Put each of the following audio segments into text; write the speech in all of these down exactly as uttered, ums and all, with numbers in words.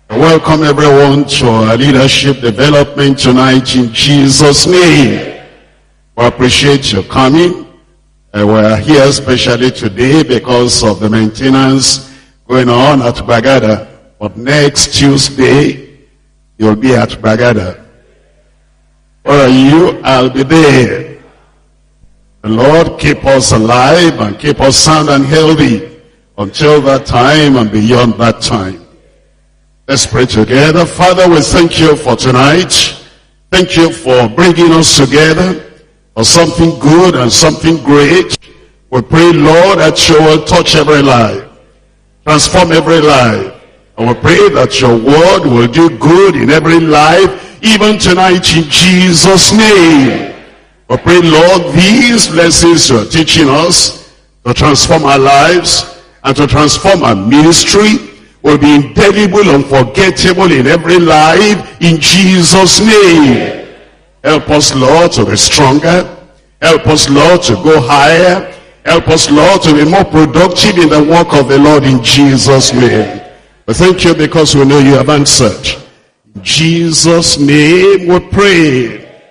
Welcome everyone to our leadership development tonight in Jesus' name. We appreciate your coming. Uh, we're here especially today because of the maintenance going on at Bagada. But next Tuesday, you'll be at Bagada. Where are you? I'll be there. The Lord keep us alive and keep us sound and healthy until that time and beyond that time. Let's pray together. Father, we thank you for tonight. Thank you for bringing us together for something good and something great. We pray, Lord, that you will touch every life, transform every life. And we pray that your word will do good in every life, even tonight in Jesus' name. We pray, Lord, these blessings you are teaching us to transform our lives and to transform our ministry will be indelible, unforgettable in every life, in Jesus' name. Help us, Lord, to be stronger. Help us, Lord, to go higher. Help us, Lord, to be more productive in the work of the Lord, in Jesus' name. But thank you because we know you have answered. In Jesus' name we pray.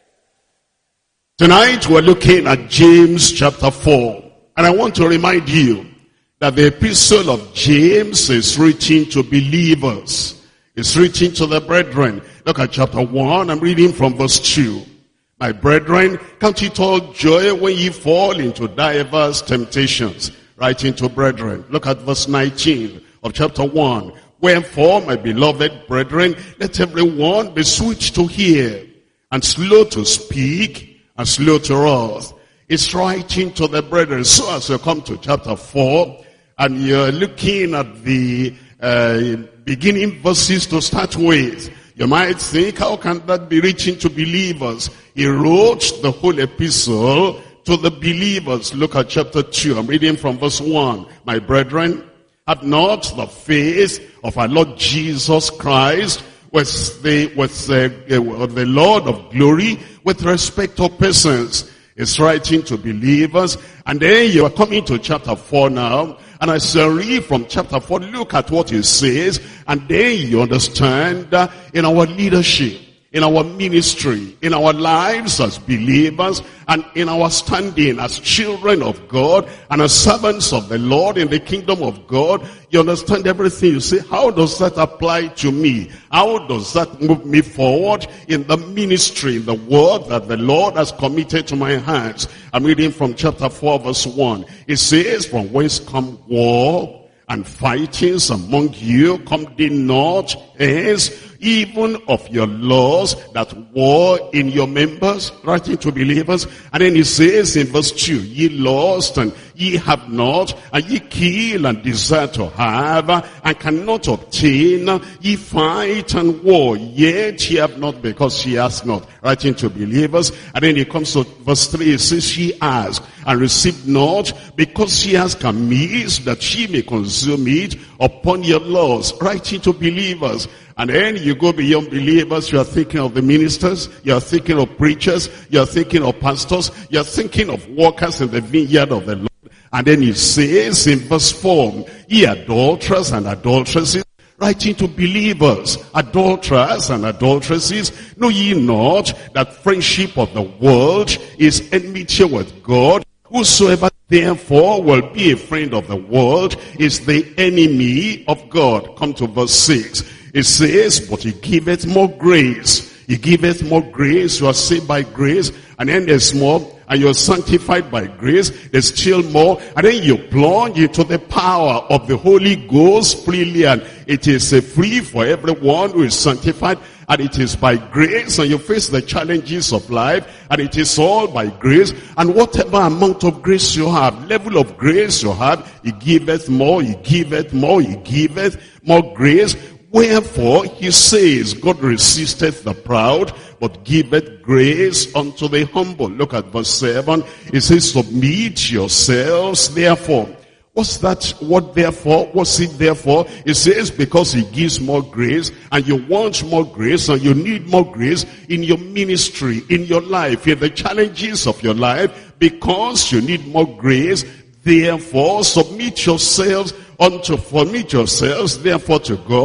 Tonight we're looking at James chapter four. And I want to remind you that the epistle of James is written to believers. It's written to the brethren. Look at chapter one. I'm reading from verse two. My brethren, count it all joy when ye fall into diverse temptations. Writing to brethren. Look at verse nineteen of chapter one. Wherefore, my beloved brethren, let everyone be swift to hear, and slow to speak, and slow to wrath. It's writing to the brethren. So as you come to chapter four, and you're looking at the uh, beginning verses to start with, you might think, how can that be reaching to believers? He wrote the whole epistle to the believers. Look at chapter two. I'm reading from verse one. My brethren, have not the faith of our Lord Jesus Christ with the, with the, uh, the Lord of glory with respect to persons. It's writing to believers. And then you are coming to chapter four now. And as I read from chapter four, look at what it says. And then you understand uh, in our leadership, in our ministry, in our lives as believers, and in our standing as children of God, and as servants of the Lord in the kingdom of God, you understand everything. You say, how does that apply to me? How does that move me forward in the ministry, in the work that the Lord has committed to my hands? I'm reading from chapter four, verse one. It says, from whence come war and fightings among you? Come they not hence, even of your laws that war in your members? Writing to believers. And then he says in verse two, ye lost and ye have not, and ye kill and desire to have, and cannot obtain. Ye fight and war, yet ye have not, because ye ask not. Writing to believers. And then he comes to verse three, he says, ye ask and receive not, because ye ask amiss, that ye may consume it upon your laws. Writing to believers. And then you go beyond believers, you are thinking of the ministers, you are thinking of preachers, you are thinking of pastors, you are thinking of workers in the vineyard of the Lord. And then he says in verse four, ye adulterers and adulteresses, writing to believers, adulterers and adulteresses, know ye not that friendship of the world is enmity with God? Whosoever therefore will be a friend of the world is the enemy of God. Come to verse six. It says, but he giveth more grace. He giveth more grace. You are saved by grace. And then there's more. And you're sanctified by grace. There's still more. And then you plunge into the power of the Holy Ghost freely. And it is uh, free for everyone who is sanctified. And it is by grace. And you face the challenges of life. And it is all by grace. And whatever amount of grace you have, level of grace you have, he giveth more, he giveth more, he giveth more grace. Wherefore, he says, God resisteth the proud, but giveth grace unto the humble. Look at verse seven. It says, submit yourselves, therefore. What's that? What therefore? What's it therefore? It says, because he gives more grace, and you want more grace, and you need more grace in your ministry, in your life, in the challenges of your life, because you need more grace. Therefore, submit yourselves unto, submit yourselves, therefore, to God,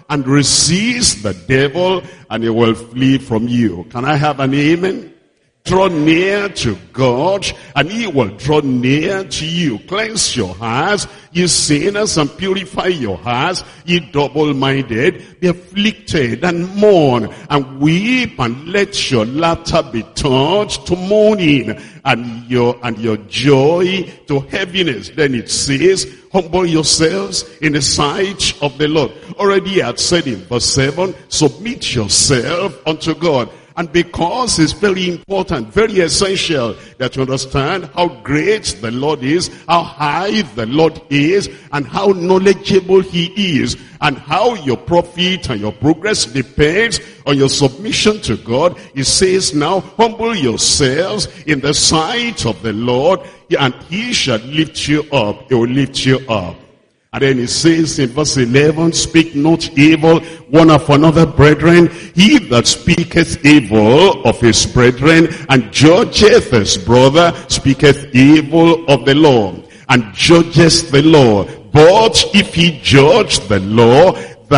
and resist the devil, and he will flee from you. Can I have an amen? Draw near to God, and he will draw near to you. Cleanse your hearts, ye sinners, and purify your hearts, ye double-minded. Be afflicted and mourn, and weep, and let your laughter be turned to mourning, and your and your joy to heaviness. Then it says, humble yourselves in the sight of the Lord. Already I had said in verse seven, submit yourself unto God. And because it's very important, very essential that you understand how great the Lord is, how high the Lord is, and how knowledgeable he is, and how your profit and your progress depends on your submission to God. He says now, humble yourselves in the sight of the Lord, and he shall lift you up. He will lift you up. And then he says in verse eleven, speak not evil one of another, brethren. He that speaketh evil of his brethren and judgeth his brother speaketh evil of the law, and judgeth the law. But if he judge the law,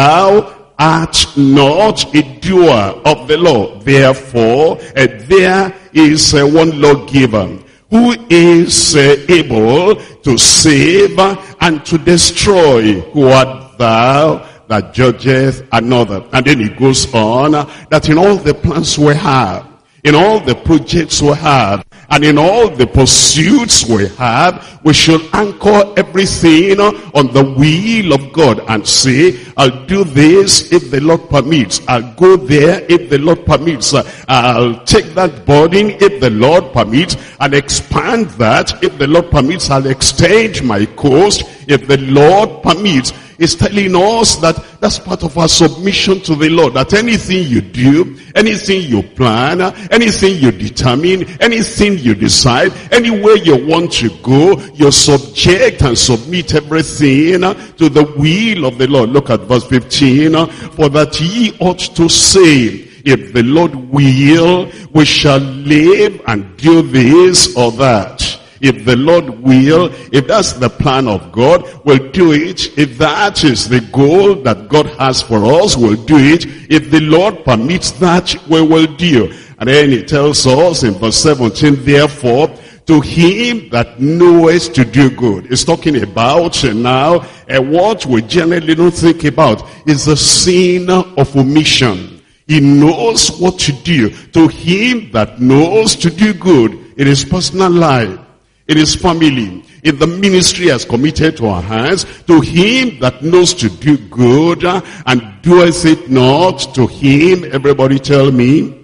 thou art not a doer of the law. Therefore, uh, there is uh, one lawgiver, who is uh, able to save and to destroy. Who art thou that judgeth another? And then it goes on that in all the plans we have, in all the projects we have, and in all the pursuits we have, we should anchor everything on the will of God and say, I'll do this if the Lord permits. I'll go there if the Lord permits. I'll take that burden if the Lord permits. I'll expand that if the Lord permits. I'll extend my coast if the Lord permits. It's telling us that that's part of our submission to the Lord. That anything you do, anything you plan, anything you determine, anything you decide, anywhere you want to go, you subject and submit everything to the will of the Lord. Look at verse fifteen. For that ye ought to say, if the Lord will, we shall live and do this or that. If the Lord will, if that's the plan of God, we'll do it. If that is the goal that God has for us, we'll do it. If the Lord permits that, we will do. And then he tells us in verse seventeen, therefore, to him that knoweth to do good. It's talking about uh, now uh, what we generally don't think about is the sin of omission. He knows what to do. To him that knows to do good in his personal life, in his family, in the ministry has committed to our hands, to him that knows to do good and doeth it not, to him, everybody tell me,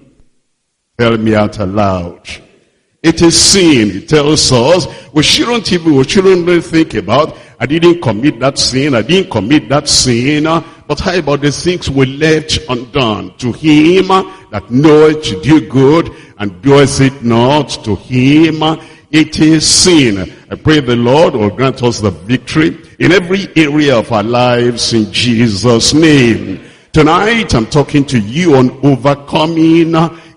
tell me out aloud. It is sin. It tells us we shouldn't even, we shouldn't really think about, I didn't commit that sin, I didn't commit that sin, but how about the things we left undone? To him that knoweth to do good and doeth it not, to him it is sin. I pray the Lord will grant us the victory in every area of our lives in Jesus' name. Tonight I'm talking to you on overcoming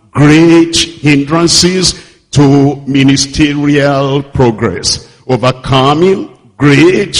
great hindrances to ministerial progress. Overcoming great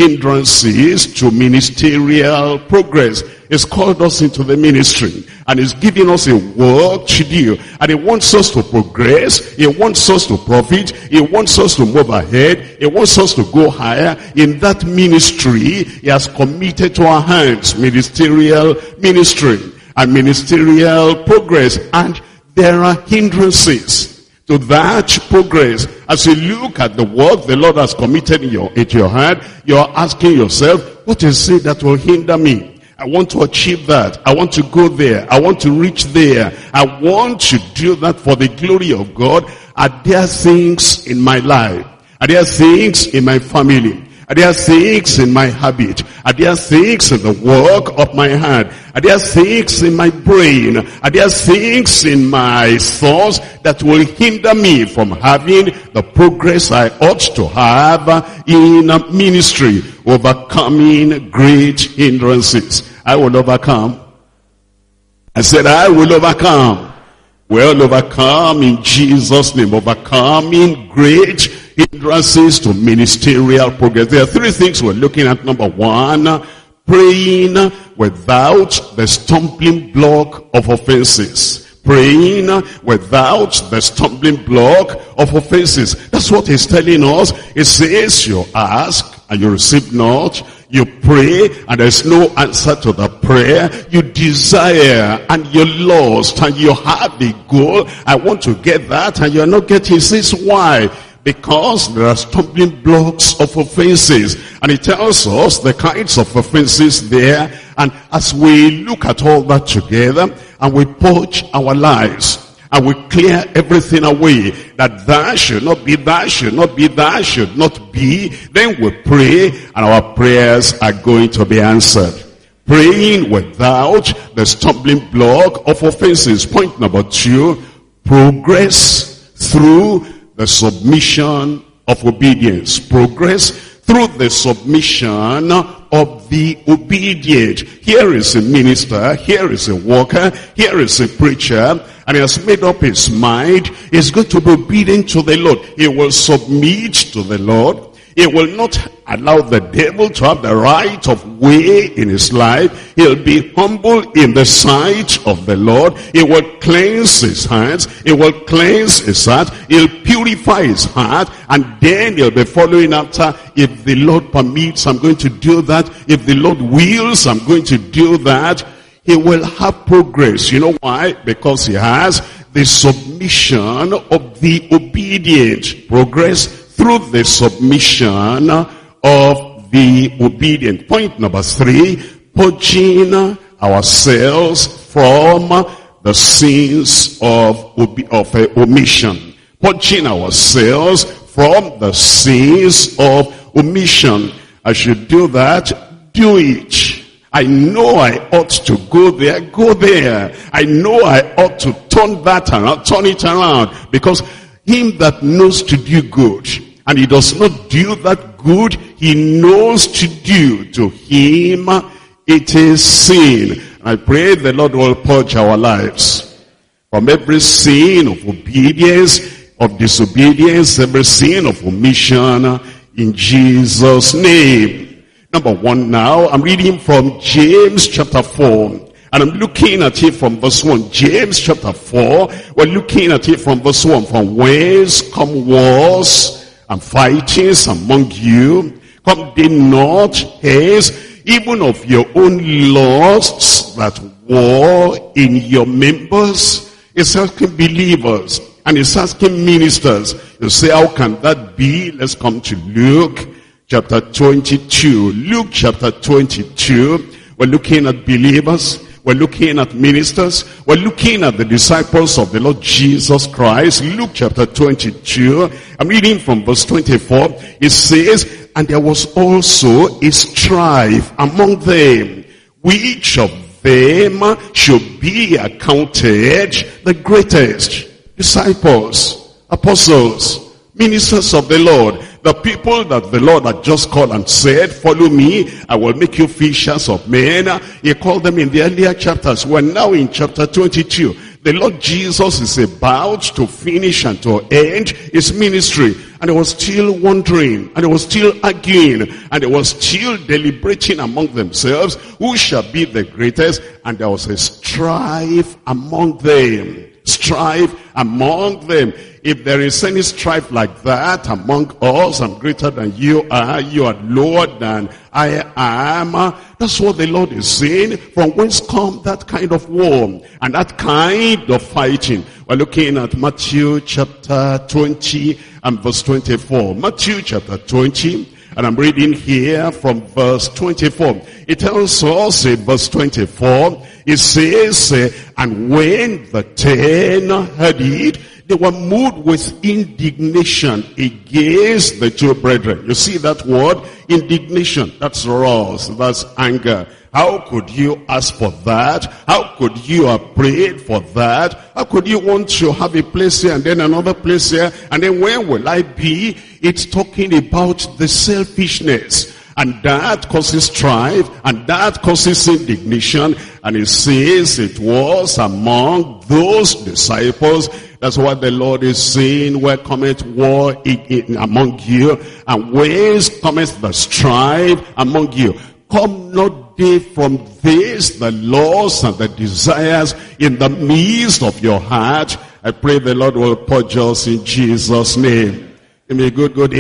hindrances to ministerial progress. He's called us into the ministry and he's giving us a work to do. And he wants us to progress. He wants us to profit. He wants us to move ahead. He wants us to go higher. In that ministry, he has committed to our hands ministerial ministry and ministerial progress. And there are hindrances to that progress. As you look at the work the Lord has committed in your, into your hand, you're asking yourself, what is it that will hinder me? I want to achieve that. I want to go there. I want to reach there. I want to do that for the glory of God. Are there things in my life? Are there things in my family? Are there things in my habit? Are there things in the work of my hand? Are there things in my brain? Are there things in my thoughts that will hinder me from having the progress I ought to have in ministry? Overcoming great hindrances. I will overcome. I said I will overcome. We'll overcome in Jesus' name. Overcoming great hindrances to ministerial progress. There are three things we're looking at. Number one, Praying without the stumbling block of offenses. Praying without the stumbling block of offenses. That's what he's telling us. He says, you ask and you receive not. You pray and there's no answer to the prayer. You desire and you're lost and you have a goal. I want to get that and you're not getting. He says, why? Because there are stumbling blocks of offenses. And it tells us the kinds of offenses there. And as we look at all that together and we purge our lives and we clear everything away, that that should not be, that should not be, that should not be, then we pray and our prayers are going to be answered. Praying without the stumbling block of offenses. Point number two, progress through the submission of obedience. Progress through the submission of the obedient. Here is a minister, here is a worker, here is a preacher, and he has made up his mind. He's going to be obedient to the Lord. He will submit to the Lord. He will not allow the devil to have the right of way in his life. He'll be humble in the sight of the Lord. He will cleanse his hands. He will cleanse his heart. He'll purify his heart. And then he'll be following after. If the Lord permits, I'm going to do that. If the Lord wills, I'm going to do that. He will have progress. You know why? Because he has the submission of the obedient. Progress through the submission of the obedient. Point number three, purging ourselves from the sins of, of uh, omission. Purging ourselves from the sins of omission. I should do that, do it. I know I ought to go there, go there. I know I ought to turn that around, turn it around. Because him that knows to do good, and he does not do that good he knows to do, to him it is sin. I pray the Lord will purge our lives from every sin of obedience, of disobedience, every sin of omission, in Jesus' name. Number one now, I'm reading from James chapter four. And I'm looking at it from verse one. James chapter four, we're looking at it from verse one. From whence come wars and fightings among you? Come they not hence, even of your own lusts that war in your members? It's asking believers and it's asking ministers. You say, how can that be? Let's come to Luke chapter twenty-two. Luke chapter twenty-two. We're looking at believers. We're looking at ministers. We're looking at the disciples of the Lord Jesus Christ. Luke chapter twenty-two. I'm reading from verse twenty-four. It says, and there was also a strife among them, which of them should be accounted the greatest. Disciples, apostles, ministers of the Lord. The people that the Lord had just called and said, follow me, I will make you fishers of men. He called them in the earlier chapters. We're now in chapter twenty-two. The Lord Jesus is about to finish and to end his ministry. And he was still wondering, and he was still arguing, and they was still deliberating among themselves, who shall be the greatest? And there was a strife among them. Strife among them. If there is any strife like that among us, I'm greater than you are, you are lower than I am. That's what the Lord is saying. From whence come that kind of war and that kind of fighting? We're looking at Matthew chapter twenty and verse twenty-four. Matthew chapter twenty, and I'm reading here from verse twenty-four. It tells us in verse twenty-four, it says, and when the ten heard it, they were moved with indignation against the two brethren. You see that word? Indignation. That's wrath. That's anger. How could you ask for that? How could you have prayed for that? How could you want to have a place here and then another place here? And then where will I be? It's talking about the selfishness. And that causes strife, and that causes indignation. And it says it was among those disciples. That's what the Lord is saying. Where cometh war in, in, among you? And whence cometh the strife among you? Come not day from this, the laws and the desires in the midst of your heart. I pray the Lord will purge us in Jesus' name. Give me a good, good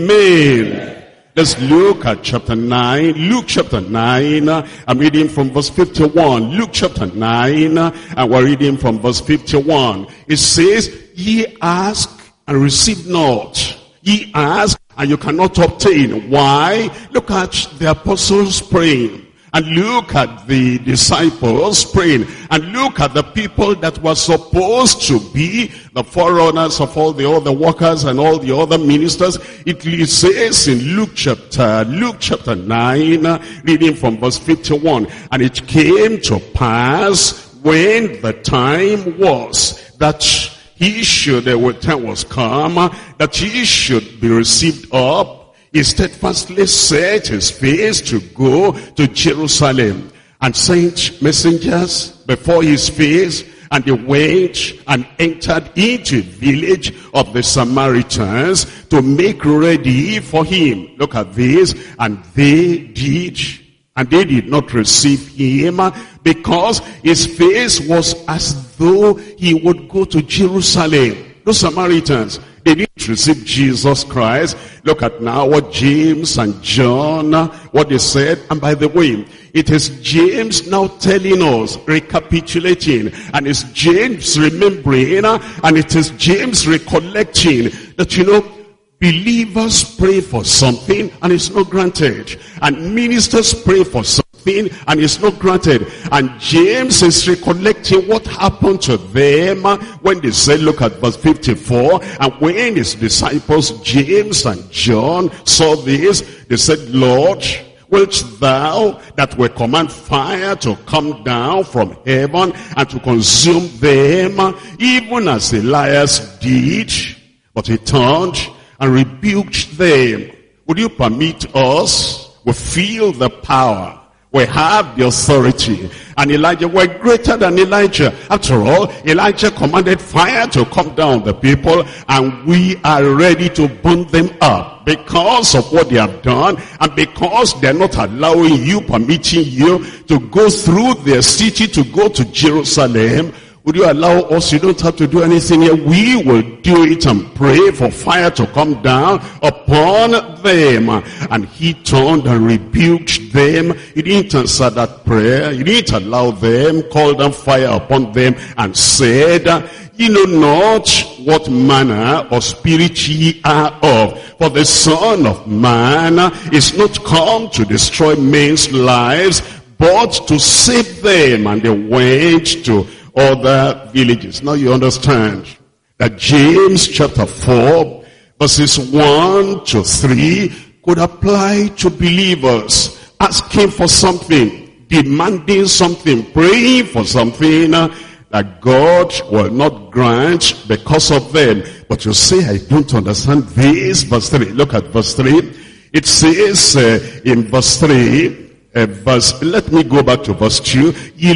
amen. Let's look at chapter nine. Luke chapter nine. I'm reading from verse fifty-one. Luke chapter nine. And we're reading from verse fifty-one. It says, ye ask and receive not. Ye ask and you cannot obtain. Why? Look at the apostles praying. And look at the disciples praying. And look at the people that were supposed to be the forerunners of all the other workers and all the other ministers. It says in Luke chapter, Luke chapter nine, reading from verse fifty-one. And it came to pass when the time was that he should, the time was come, that he should be received up. He steadfastly set his face to go to Jerusalem, and sent messengers before his face, and they went and entered into a village of the Samaritans to make ready for him. Look at this. And they did, and they did not receive him, because his face was as though he would go to Jerusalem. Those Samaritans, they didn't receive Jesus Christ. Look at now what James and John, what they said. And by the way, it is James now telling us, recapitulating, and it's James remembering, and it is James recollecting that, you know, believers pray for something and it's not granted, and ministers pray for something and it's not granted. And James is recollecting what happened to them when they said, look at verse fifty-four, and when his disciples James and John saw this, they said, Lord, wilt thou that will command fire to come down from heaven and to consume them, even as Elias did? But he turned and rebuked them. Would you permit us? We feel the power. We have the authority. And Elijah, we're greater than Elijah. After all, Elijah commanded fire to come down the people, and we are ready to burn them up because of what they have done, and because they're not allowing you, permitting you to go through their city, to go to Jerusalem. Would you allow us? You don't have to do anything here. We will do it and pray for fire to come down upon them. And he turned and rebuked them. He didn't answer that prayer. He didn't allow them, call down fire upon them, and said, ye know not what manner of spirit ye are of. For the Son of Man is not come to destroy men's lives, but to save them. And they went to other villages. Now you understand that James chapter four verses one to three could apply to believers asking for something, demanding something, praying for something that God will not grant because of them. But you say, I don't understand this. Verse three, look at verse three. It says uh, in verse three, uh, verse, let me go back to verse two. Ye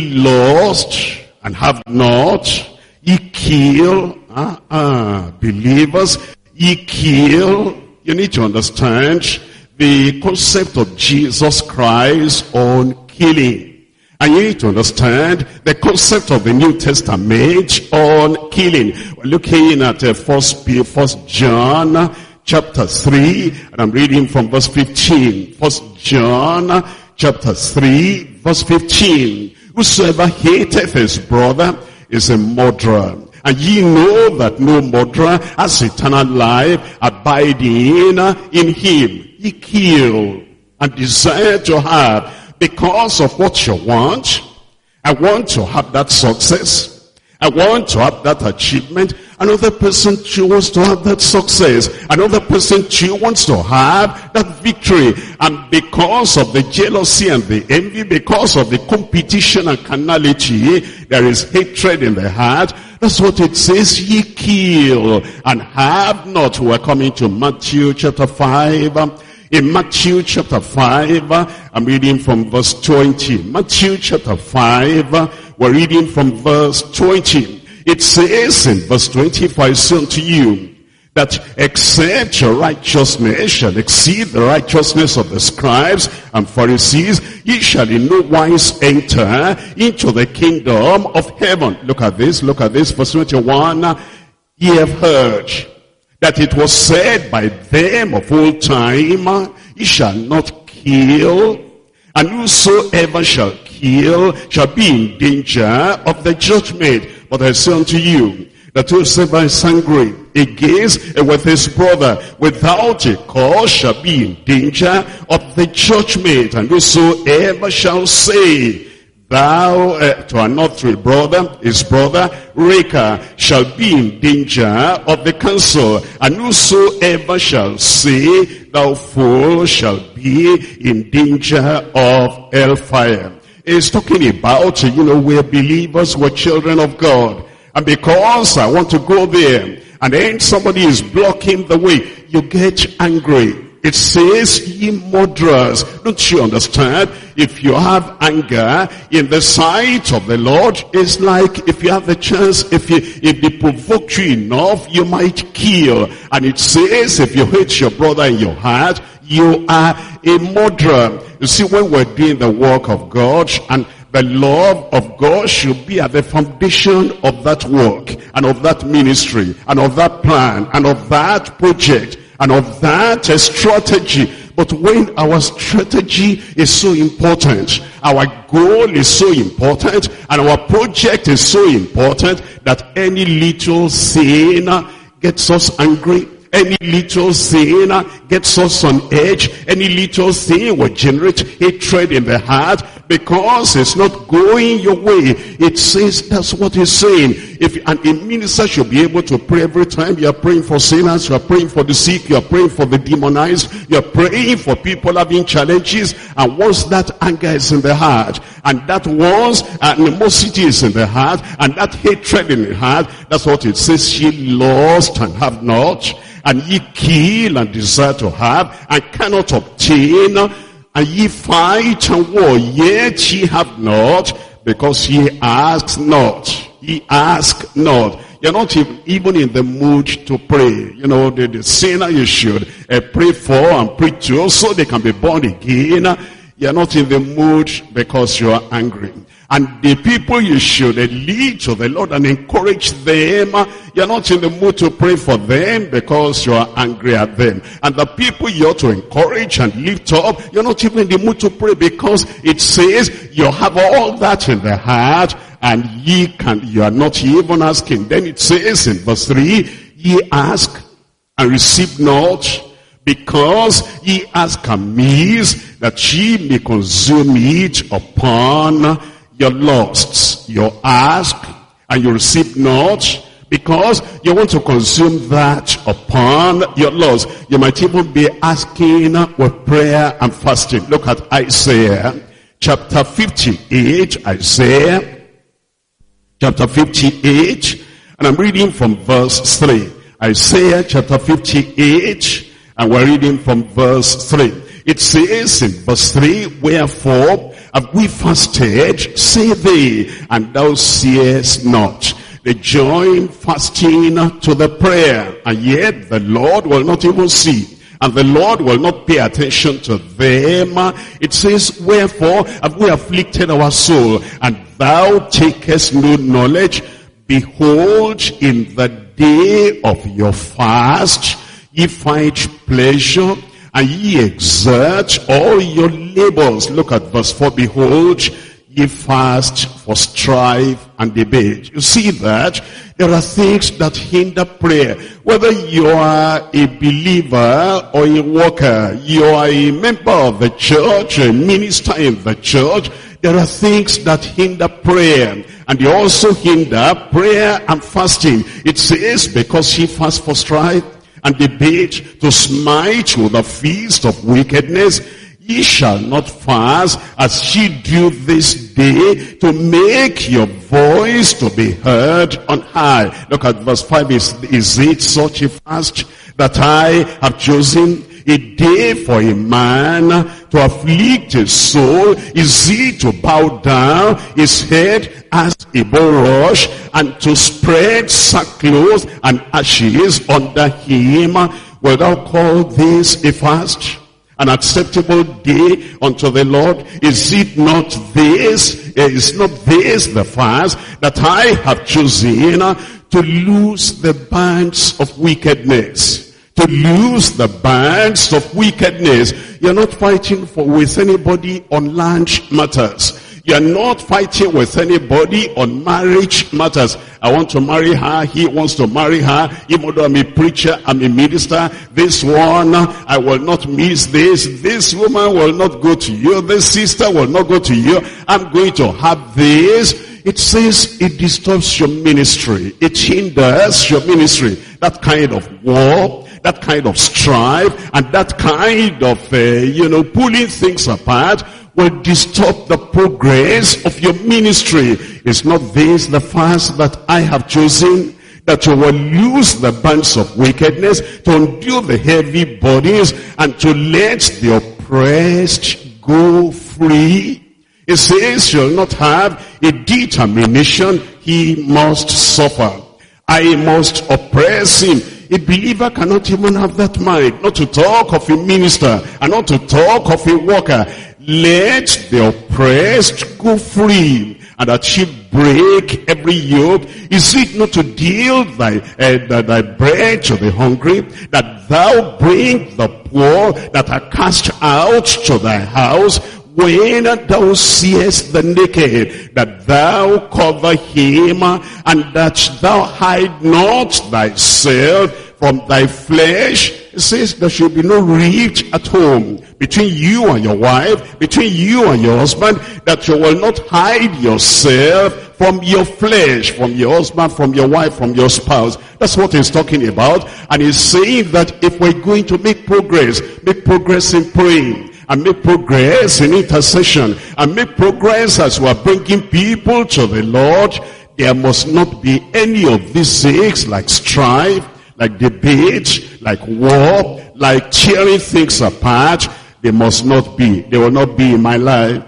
lost and have not, ye kill, uh, uh, believers, ye kill. You need to understand the concept of Jesus Christ on killing. And you need to understand the concept of the New Testament on killing. We're looking at uh, First, First John chapter three, and I'm reading from verse fifteen. First John chapter three, verse fifteen. Whosoever hateth his brother is a murderer. And ye know that no murderer has eternal life abiding in him. Ye kill and desire to have because of what you want. I want to have that success. I want to have that achievement. Another person too wants to have that success. Another person too wants to have that victory. And because of the jealousy and the envy, because of the competition and carnality, there is hatred in the heart. That's what it says, ye kill and have not. We're coming to Matthew chapter five. In Matthew chapter five, I'm reading from verse twenty. Matthew chapter five, we're reading from verse twenty. It says in verse twenty, for I say unto you, that except your righteousness shall exceed the righteousness of the scribes and Pharisees, ye shall in no wise enter into the kingdom of heaven. Look at this, look at this, verse twenty-one. Ye have heard that it was said by them of old time, ye shall not kill, and whosoever shall kill shall be in danger of the judgment. But I say unto you, that whosoever is angry against and with his brother without a cause shall be in danger of the judgment. And whosoever shall say, thou uh, to another brother, his brother, Raca, shall be in danger of the council. And whosoever shall say, thou fool, shall be in danger of hellfire. It's talking about, you know, we're believers, we're children of God. And because I want to go there, and then somebody is blocking the way, you get angry. It says, ye murderers. Don't you understand? If you have anger in the sight of the Lord, it's like if you have the chance, if you, if they provoke you enough, you might kill. And it says, if you hate your brother in your heart, you are a murderer. You see, when we're doing the work of God, and the love of God should be at the foundation of that work, and of that ministry, and of that plan, and of that project, and of that uh, strategy. But when our strategy is so important, our goal is so important, and our project is so important, that any little sin gets us angry, any little sin gets us on edge, any little sin will generate hatred in the heart, because it's not going your way. It says, that's what it's saying. If and a minister should be able to pray every time you are praying for sinners, you are praying for the sick, you are praying for the demonized, you are praying for people having challenges, and once that anger is in the heart, and that once animosity is in the heart, and that hatred in the heart, that's what it says, ye lost and have not, and ye kill and desire to have, and cannot obtain, and ye fight and war, yet ye have not, because ye ask not. Ye ask not. You're not even in the mood to pray. You know, the, the sinner you should uh, pray for and pray to, so they can be born again. You're not in the mood because you are angry. And the people you should lead to the Lord and encourage them, you're not in the mood to pray for them because you are angry at them. And the people you ought to encourage and lift up, you're not even in the mood to pray because it says you have all that in the heart, and ye can, you are not even asking. Then it says in verse three, ye ask and receive not, because ye ask amiss, that ye may consume it upon your lusts. You ask and you receive not, because you want to consume that upon your lusts. You might even be asking with prayer and fasting. Look at Isaiah chapter fifty-eight. Isaiah chapter fifty-eight, and I'm reading from verse three. Isaiah chapter fifty-eight, and we're reading from verse three. It says in verse three, wherefore have we fasted, say they, and thou seest not. They join fasting to the prayer, and yet the Lord will not even see, and the Lord will not pay attention to them. It says, wherefore have we afflicted our soul, and thou takest no knowledge. Behold, in the day of your fast, ye find pleasure, and ye exert all your labors. Look at verse four. Behold, ye fast for strife and debate. You see that there are things that hinder prayer. Whether you are a believer or a worker, you are a member of the church, a minister in the church, there are things that hinder prayer. And they also hinder prayer and fasting. It says, because ye fast for strife and debate, to smite with a feast of wickedness, ye shall not fast as ye do this day, to make your voice to be heard on high. Look at verse five. Is, is it such a fast that I have chosen? A day for a man to afflict his soul is it to bow down his head as a bulrush and to spread sackcloth and ashes under him. Will thou call this a fast? An acceptable day unto the Lord? Is it not this, is not this the fast that I have chosen to loose the bands of wickedness? To loose the bands of wickedness. You're not fighting for, with anybody on land matters. You're not fighting with anybody on marriage matters. I want to marry her. He wants to marry her. Even though I'm a preacher, I'm a minister. This one, I will not miss this. This woman will not go to you. This sister will not go to you. I'm going to have this. It says it disturbs your ministry. It hinders your ministry. That kind of war, that kind of strife, and that kind of, uh, you know, pulling things apart will disturb the progress of your ministry. Is not this the fast that I have chosen? That you will loose the bands of wickedness, to undo the heavy bodies, and to let the oppressed go free. It says you'll not have a determination, he must suffer. I must oppress him. A believer cannot even have that mind. Not to talk of a minister, and not to talk of a worker. Let the oppressed go free, and that she break every yoke. Is it not to deal thy, uh, thy bread to the hungry, that thou bring the poor that are cast out to thy house? When thou seest the naked, that thou cover him, and that thou hide not thyself from thy flesh. It says there should be no rift at home between you and your wife, between you and your husband, that you will not hide yourself from your flesh, from your husband, from your wife, from your spouse. That's what he's talking about. And he's saying that if we're going to make progress, make progress in praying, and make progress in intercession, and make progress as we are bringing people to the Lord, there must not be any of these things like strife, like debate, like war, like tearing things apart. They must not be. They will not be in my life.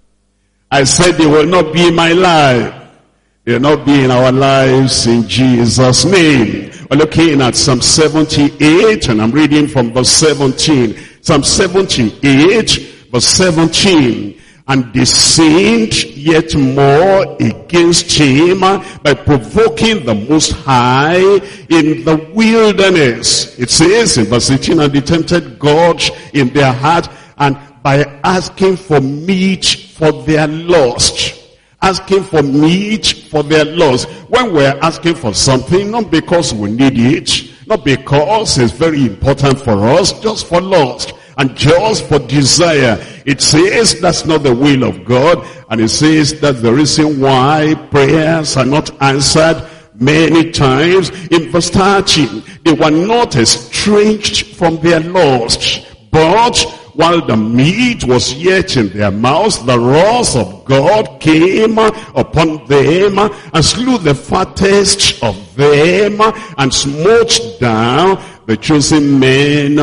I said they will not be in my life. They will not be in our lives in Jesus' name. We're looking at Psalm seventy-eight, and I'm reading from verse seventeen. Psalm seventy-eight, verse seventeen. And they sinned yet more against him by provoking the Most High in the wilderness. It says in verse eighteen, and they tempted God in their heart, and by asking for meat for their lust. Asking for meat for their lust. When we're asking for something, not because we need it, not because it's very important for us, just for lust and just for desire. It says that's not the will of God, and it says that's the reason why prayers are not answered many times. In verse thirteen, they were not estranged from their lust, but while the meat was yet in their mouths, the wrath of God came upon them and slew the fattest of them and smote down the chosen men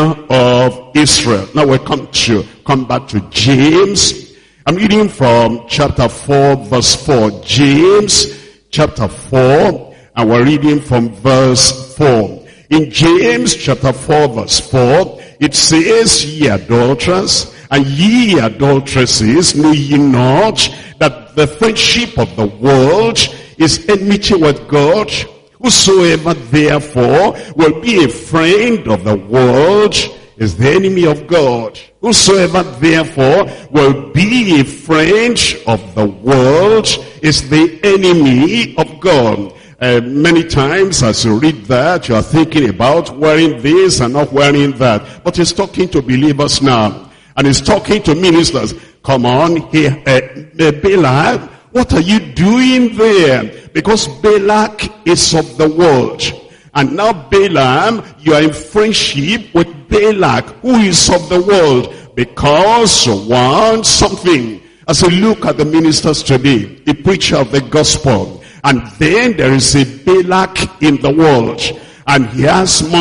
of Israel. Now we come to come back to James. I'm reading from chapter four, verse four. James chapter four, and we're reading from verse four. In James chapter four, verse four, it says, ye adulterers, and ye adulteresses, know ye not that the friendship of the world is enmity with God? Whosoever therefore will be a friend of the world is the enemy of God. Whosoever therefore will be a friend of the world is the enemy of God. Uh, many times as you read that, you are thinking about wearing this and not wearing that. But he's talking to believers now. And he's talking to ministers. Come on, here, uh, Balak, what are you doing there? Because Balak is of the world. And now Balaam, you are in friendship with Balak, who is of the world. Because you want something. As you look at the ministers today, the preacher of the gospel, and then there is a Balak in the world, and he has money,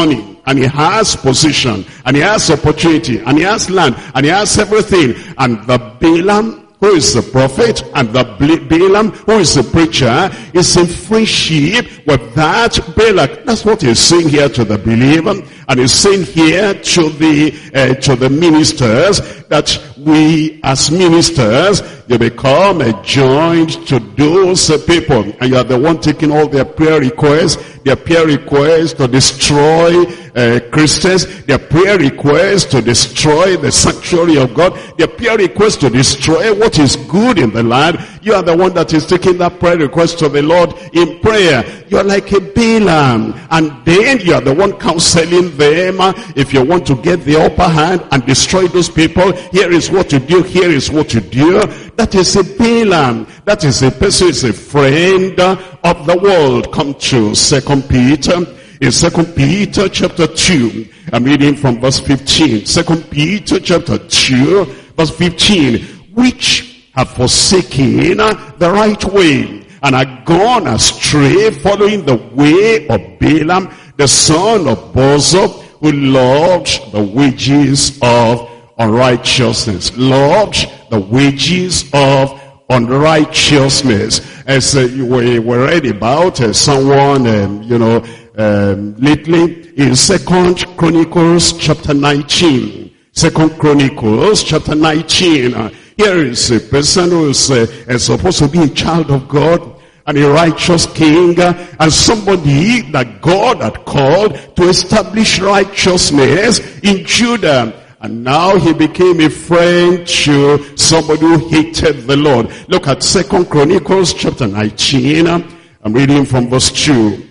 and he has position, and he has opportunity, and he has land, and he has everything. And the Balaam, who is the prophet, and the Balaam, who is the preacher, is in friendship with that Balak. That's what he's saying here to the believer, and he's saying here to the uh, to the ministers, that we as ministers, you become uh, joined to those uh, people, and you are the one taking all their prayer requests, their prayer requests to destroy uh, Christians, their prayer requests to destroy the sanctuary of God, their prayer requests to destroy what is good in the land. You are the one that is taking that prayer request to the Lord in prayer. You are like a Balaam, and then you are the one counseling them. If you want to get the upper hand and destroy those people, here is what to do, here is what to do. That is a Balaam. That is a person who is a friend of the world. Come to Second Peter. In Second Peter chapter two, I'm reading from verse fifteen. Second Peter chapter two, verse fifteen. Which have forsaken the right way, and are gone astray, following the way of Balaam, the son of Bosor, who loved the wages of unrighteousness. Loved the wages of unrighteousness. As uh, we were read about uh, someone, um, you know, um, lately in Second Chronicles chapter nineteen. Second Chronicles chapter nineteen. Uh, here is a person who is uh, supposed to be a child of God, and a righteous king, uh, and somebody that God had called to establish righteousness in Judah. And now he became a friend to somebody who hated the Lord. Look at Second Chronicles chapter nineteen. I'm reading from verse two.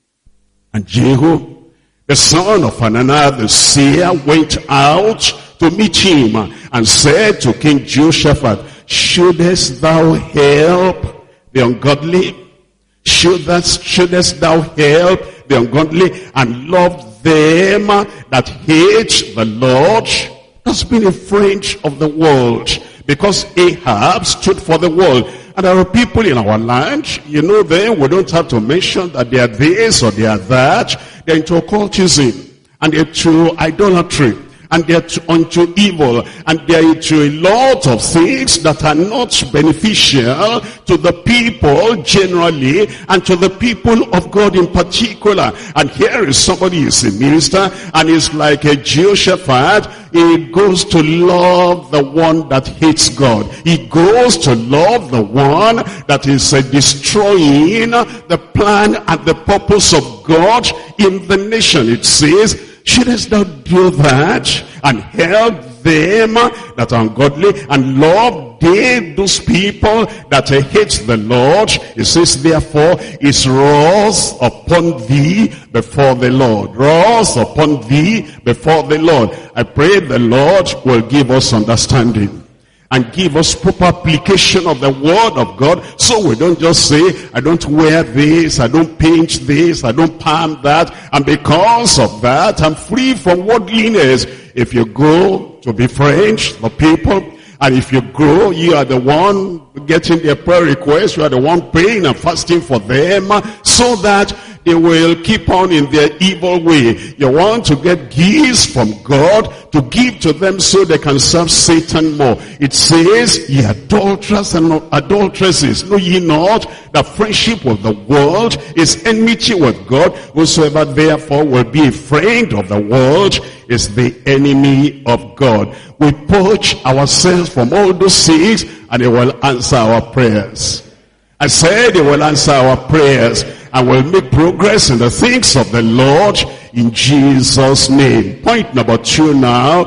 And Jehu, the son of Hananiah the seer, went out to meet him and said to King Jehoshaphat, shouldest thou help the ungodly? Should that, shouldest thou help the ungodly and love them that hate the Lord? That's been a friend of the world, because Ahab stood for the world. And there are people in our land, you know them, we don't have to mention that they are this or they are that. They're into occultism, and they're into idolatry, and they're unto evil, and they're into a lot of things that are not beneficial to the people generally, and to the people of God in particular. And here is somebody who is a minister, and is like a Jehoshaphat. He goes to love the one that hates God. He goes to love the one that is uh, destroying the plan and the purpose of God in the nation. It says, shouldest thou do that and help them that are ungodly and love they, those people that hate the Lord? It says, therefore is wrath upon thee before the Lord. Wrath upon thee before the Lord. I pray the Lord will give us understanding and give us proper application of the word of God, so we don't just say, I don't wear this, I don't paint this, I don't palm that, and because of that, I'm free from worldliness. If you go to befriend the people, and if you grow, you are the one getting their prayer requests, you are the one praying and fasting for them, so that they will keep on in their evil way. You want to get gifts from God to give to them so they can serve Satan more. It says, ye adulterers and adulteresses, know ye not that friendship with the world is enmity with God? Whosoever therefore will be a friend of the world is the enemy of God. We purge ourselves from all those things, and he will answer our prayers. I said he will answer our prayers, and will make progress in the things of the Lord in Jesus' name. Point number two now,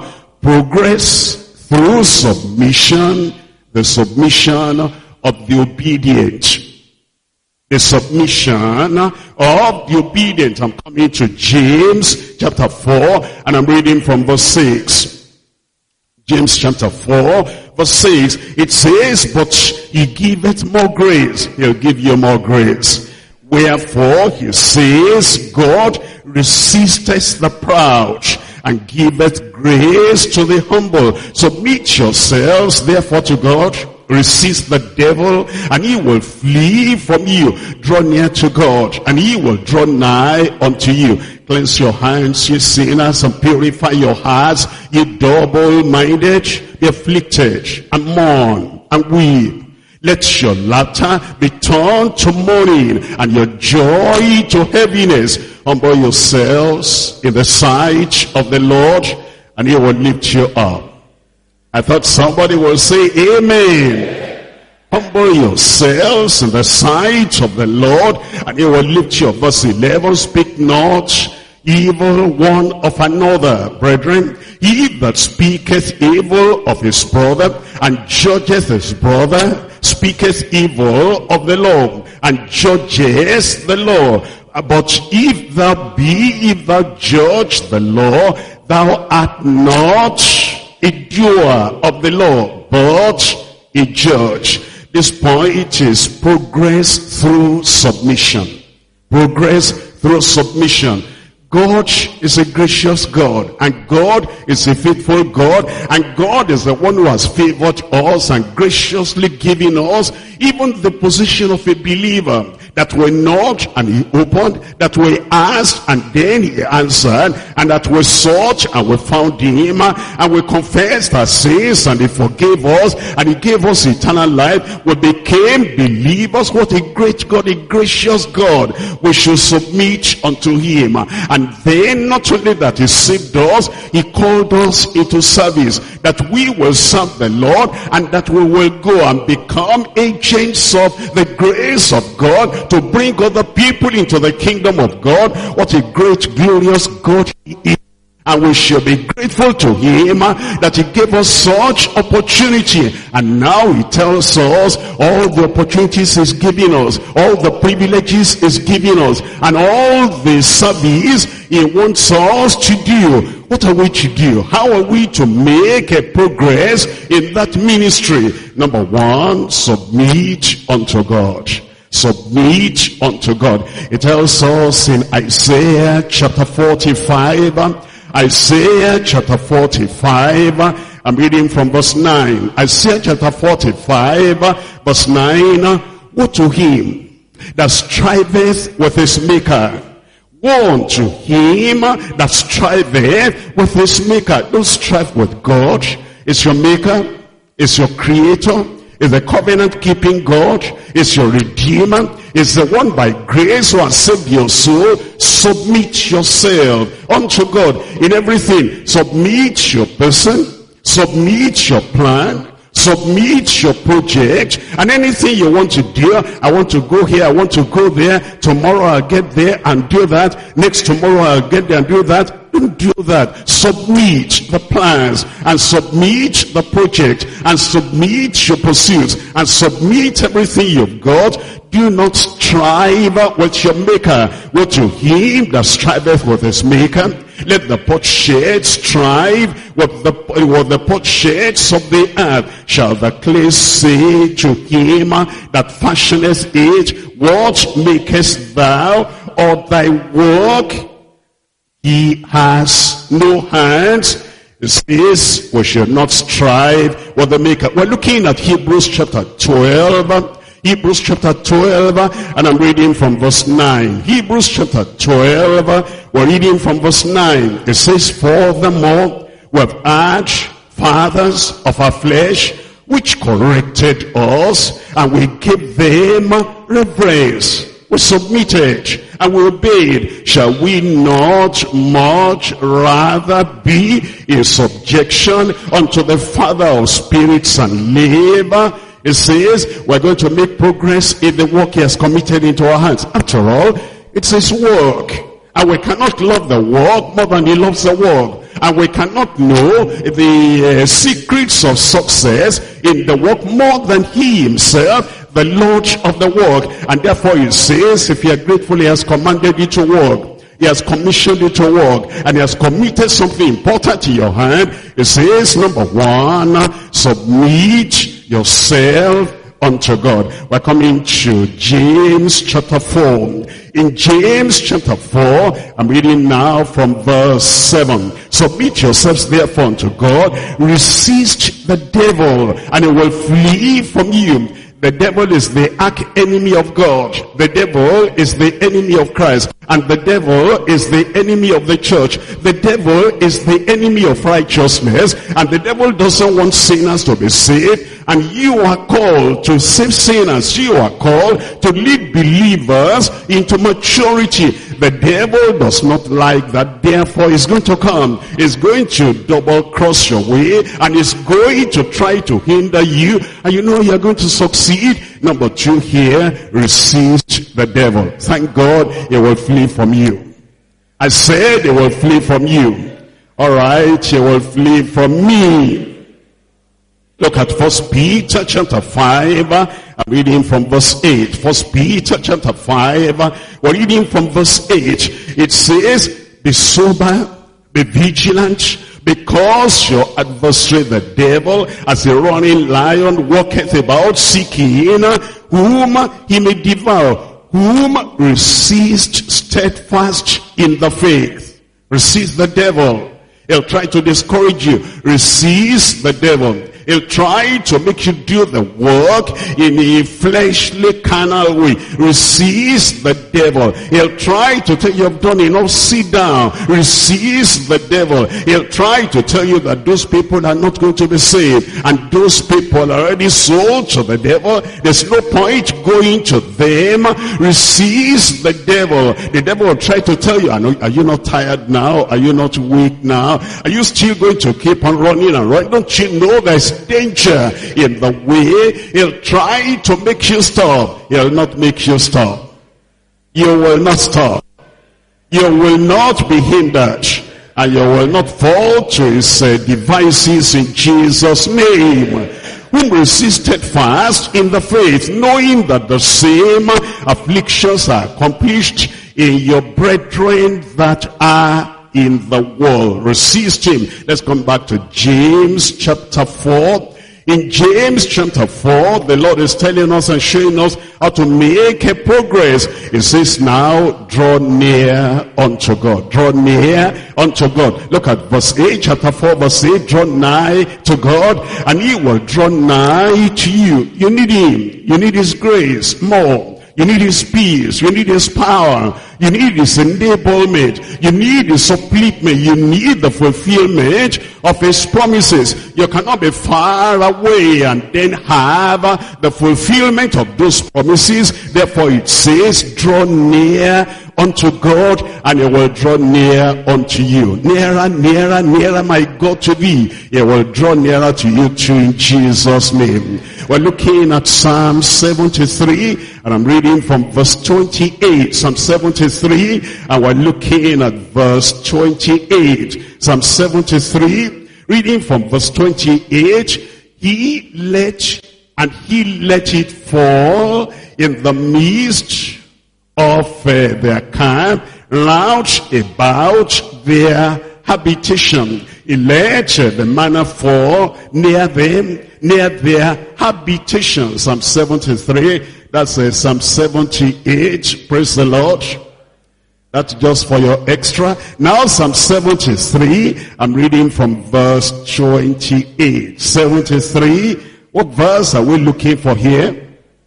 progress through submission, the submission of the obedient. The submission of the obedient. I'm coming to James chapter four, and I'm reading from verse six. James chapter four, verse six. It says, but he giveth more grace. He'll give you more grace. Wherefore, he says, God resisteth the proud, and giveth grace to the humble. Submit yourselves, therefore, to God. Resist the devil, and he will flee from you. Draw near to God, and he will draw nigh unto you. Cleanse your hands, ye sinners, and purify your hearts, ye double-minded. Be afflicted, and mourn, and weep. Let your laughter be turned to mourning, and your joy to heaviness. Humble yourselves in the sight of the Lord, and he will lift you up. I thought somebody will say amen. Humble yourselves in the sight of the Lord, and he will lift you up. Verse eleven, speak not evil one of another, brethren. He that speaketh evil of his brother, and judgeth his brother, speaketh evil of the law, and judges the law. But if thou be, if thou judge the law, thou art not a doer of the law, but a judge. This point is progress through submission. Progress through submission. God is a gracious God, and God is a faithful God, and God is the one who has favored us and graciously given us even the position of a believer. That we knocked and he opened, that we asked and then he answered, and that we sought and we found him, and we confessed our sins and he forgave us, and he gave us eternal life. We became believers. What a great God, a gracious God. We should submit unto him. And then not only that he saved us, he called us into service, that we will serve the Lord, and that we will go and become agents of the grace of God, to bring other people into the kingdom of God. What a great, glorious God he is. And we should be grateful to him that he gave us such opportunity. And now he tells us all the opportunities he's giving us, all the privileges he's giving us, and all the service he wants us to do. What are we to do? How are we to make a progress in that ministry? Number one, submit unto God. Submit unto God. It tells us in Isaiah chapter forty-five, Isaiah chapter forty-five, I'm reading from verse nine. Isaiah chapter forty-five, verse nine, woe to him that striveth with his maker. Woe unto him that striveth with his maker. Don't strive with God. It's your maker. It's your creator. Is the covenant-keeping God, is your Redeemer, is the one by grace who has saved your soul. Submit yourself unto God in everything. Submit your person, submit your plan, submit your project, and anything you want to do. I want to go here, I want to go there. Tomorrow I'll get there and do that. Next tomorrow I'll get there and do that. Don't do that. Submit the plans, and submit the project, and submit your pursuits, and submit everything you've got. Do not strive with your maker. Woe to him that striveth with his maker. Let the potsherds strive with the, with the potsherds of the earth. Shall the clay say to him that fashioneth it, what makest thou? Or thy work? He has no hands. It says we should not strive with the maker. We're looking at Hebrews chapter twelve. Hebrews chapter twelve, and I'm reading from verse nine. Hebrews chapter twelve, we're reading from verse nine. It says, furthermore, we have had fathers of our flesh, which corrected us, and we gave them reverence. We submitted and we obeyed. Shall we not much rather be in subjection unto the Father of spirits and live? It says we're going to make progress in the work he has committed into our hands. After all, it's his work. And we cannot love the work more than he loves the work. And we cannot know the uh, secrets of success in the work more than he himself, the Lord of the work. And therefore he says, if you are grateful, he has commanded you to work. He has commissioned you to work, and he has committed something important to your hand. It says, number one, submit yourself unto God. We're coming to James chapter four. In James chapter four, I'm reading now from verse seven. Submit yourselves therefore unto God. Resist the devil, and he will flee from you. The devil is the arch enemy of God. The devil is the enemy of Christ. And the devil is the enemy of the church. The devil is the enemy of righteousness. And the devil doesn't want sinners to be saved. And you are called to save sinners. You are called to lead believers into maturity. The devil does not like that. Therefore, he's going to come. He's going to double cross your way. And he's going to try to hinder you. And you know you're going to succeed. Number two here, resist the devil. Thank God he will flee from you. I said he will flee from you. Alright, he will flee from me. Look at First Peter chapter five. I'm reading from verse eight. First Peter chapter five. We're reading from verse eight. It says, be sober, be vigilant, because your adversary the devil, as a roaring lion, walketh about seeking whom he may devour, whom resist steadfast in the faith. Resist the devil. He'll try to discourage you. Resist the devil. He'll try to make you do the work in a fleshly, carnal way. Resist the devil. He'll try to tell you, you've done enough, sit down. Resist the devil. He'll try to tell you that those people are not going to be saved. And those people are already sold to the devil. There's no point going to them. Resist the devil. The devil will try to tell you, are you not tired now? Are you not weak now? Are you still going to keep on running and running? Don't you know there's danger in the way? He'll try to make you stop. He'll not make you stop. You will not stop. You will not be hindered. And you will not fall to his uh, devices in Jesus' name. Whom resisted fast in the faith, knowing that the same afflictions are accomplished in your brethren that are in the world. Resist him. Let's come back to James chapter four. In James chapter four, the Lord is telling us and showing us how to make a progress. It says now, draw near unto God. Draw near unto God. Look at verse eight, chapter four, verse eight. Draw nigh to God, and he will draw nigh to you. You need him. You need his grace more. You need his peace. You need his power. You need his enablement. You need his upliftment. You need the fulfillment of his promises. You cannot be far away and then have the fulfillment of those promises. Therefore it says, draw near unto God, and he will draw near unto you. Nearer, nearer, nearer, my God, to thee. He will draw nearer to you too, in Jesus' name. We're looking at Psalm seventy-three, and I'm reading from verse twenty-eight. Psalm seventy-three, and we're looking at verse twenty-eight. Psalm seventy-three, reading from verse twenty-eight. He let, and he let it fall in the midst of uh, their camp, round about their habitation. He let uh, the manna fall near them, near their habitation. Psalm seventy-three, that's uh, Psalm seventy-eight, praise the Lord. That's just for your extra. Now Psalm seventy-three, I'm reading from verse twenty-eight. seventy-three, what verse are we looking for here?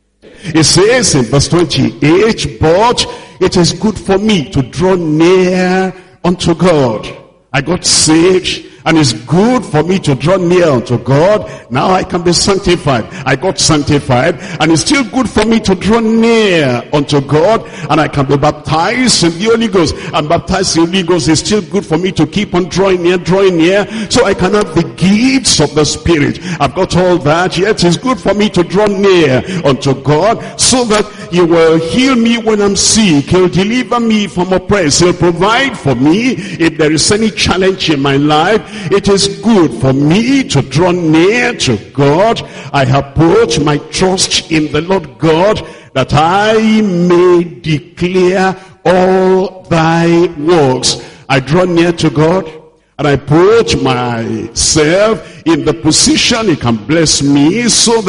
It says in verse twenty-eight, but it is good for me to draw near unto God. I got saved, and it's good for me to draw near unto God. Now I can be sanctified. I got sanctified, and it's still good for me to draw near unto God, and I can be baptized in the Holy Ghost. And baptized in the Holy Ghost is still good for me to keep on drawing near, drawing near, so I can have the gifts of the Spirit. I've got all that, yet it's good for me to draw near unto God, so that he will heal me when I'm sick. He'll deliver me from oppressed. He'll provide for me if there is any challenge in my life. It is good for me to draw near to God. I have put my trust in the Lord God, that I may declare all thy works. I draw near to God, and I put myself in the position he can bless me, so that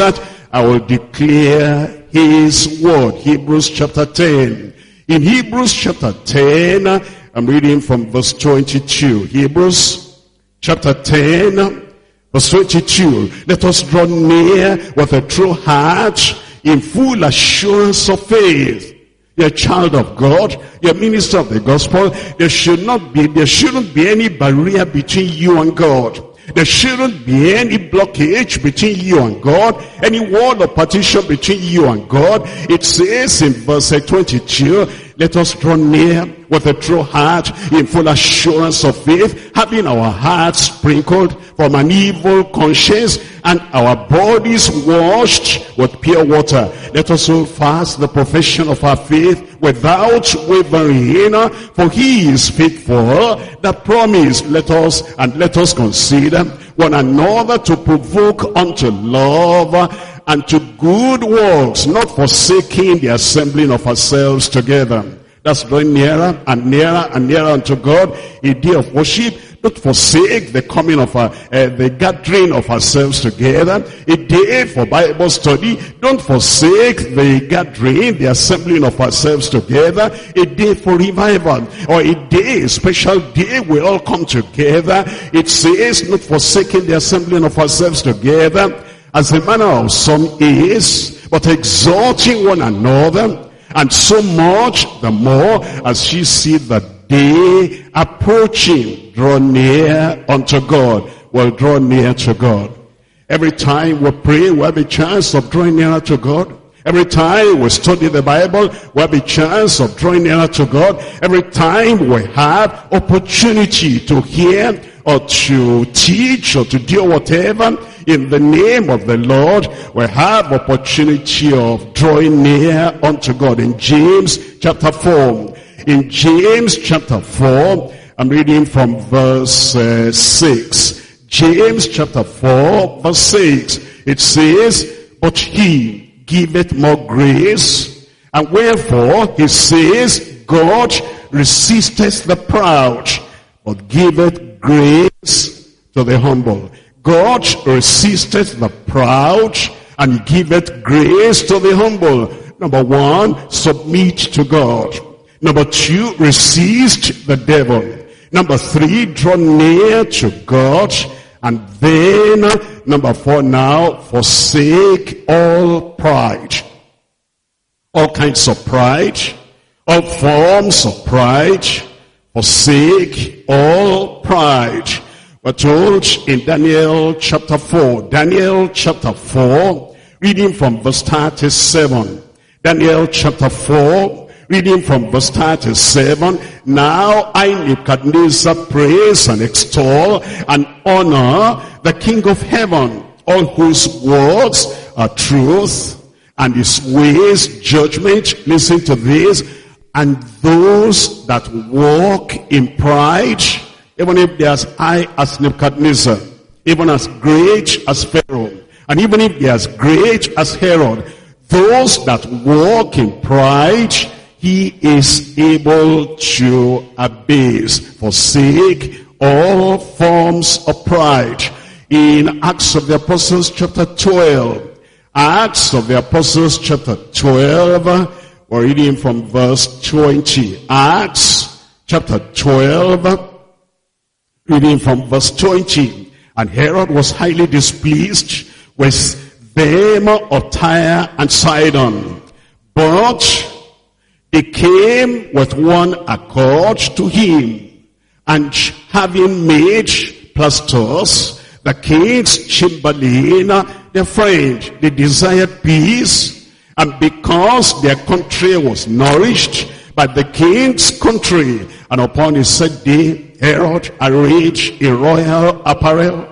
I will declare his word. Hebrews chapter ten. In Hebrews chapter ten, I'm reading from verse twenty-two. Hebrews chapter ten, verse twenty-two. Let us draw near with a true heart in full assurance of faith. You're a child of God. You're a minister of the gospel. There should not be, there shouldn't be any barrier between you and God. There shouldn't be any blockage between you and God, any wall of partition between you and God. It says in verse twenty-two, let us draw near with a true heart in full assurance of faith, having our hearts sprinkled from an evil conscience and our bodies washed with pure water. Let us hold fast the profession of our faith without wavering, for he is faithful that promise. Let us and let us consider one another to provoke unto love and to good works, not forsaking the assembling of ourselves together. That's drawing nearer and nearer and nearer unto God. A day of worship. Don't forsake the coming of our, uh, the gathering of ourselves together. A day for Bible study. Don't forsake the gathering, the assembling of ourselves together. A day for revival, or a day, a special day, we all come together. It says, not forsaking the assembling of ourselves together, as the manner of some is, but exhorting one another, and so much the more as ye see the day approaching. Draw near unto God. Well, draw near to God. Every time we pray, we have a chance of drawing nearer to God. Every time we study the Bible, we have a chance of drawing nearer to God. Every time we have opportunity to hear or to teach or to do whatever in the name of the Lord, we have opportunity of drawing near unto God. In James chapter four, in James chapter four, I'm reading from verse uh, six. James chapter four, verse six. It says, but he giveth more grace, and wherefore he says, God resisteth the proud, but giveth grace to the humble. God resisteth the proud, and giveth grace to the humble. Number one, submit to God. Number two, resist the devil. Number three, draw near to God. And then, number four now, forsake all pride. All kinds of pride. All forms of pride. Forsake all pride. We're told in Daniel chapter four. Daniel chapter four, reading from verse thirty-seven. Daniel chapter four, reading from verse thirty-seven. Now I, Nebuchadnezzar, praise and extol and honor the King of heaven, all whose words are truth and his ways judgment. Listen to this. And those that walk in pride, even if they are as high as Nebuchadnezzar, even as great as Pharaoh, and even if they are as great as Herod, those that walk in pride, he is able to abase, forsake all forms of pride. In Acts of the Apostles chapter twelve, Acts of the Apostles chapter twelve, we're reading from verse twenty. Acts chapter twelve, reading from verse twenty. And Herod was highly displeased with them of Tyre and Sidon, but they came with one accord to him, and having made Plastus, the king's chamberlain, their friend, they desired peace, and because their country was nourished by the king's country, and upon his set day, Herod, arrayed in royal apparel,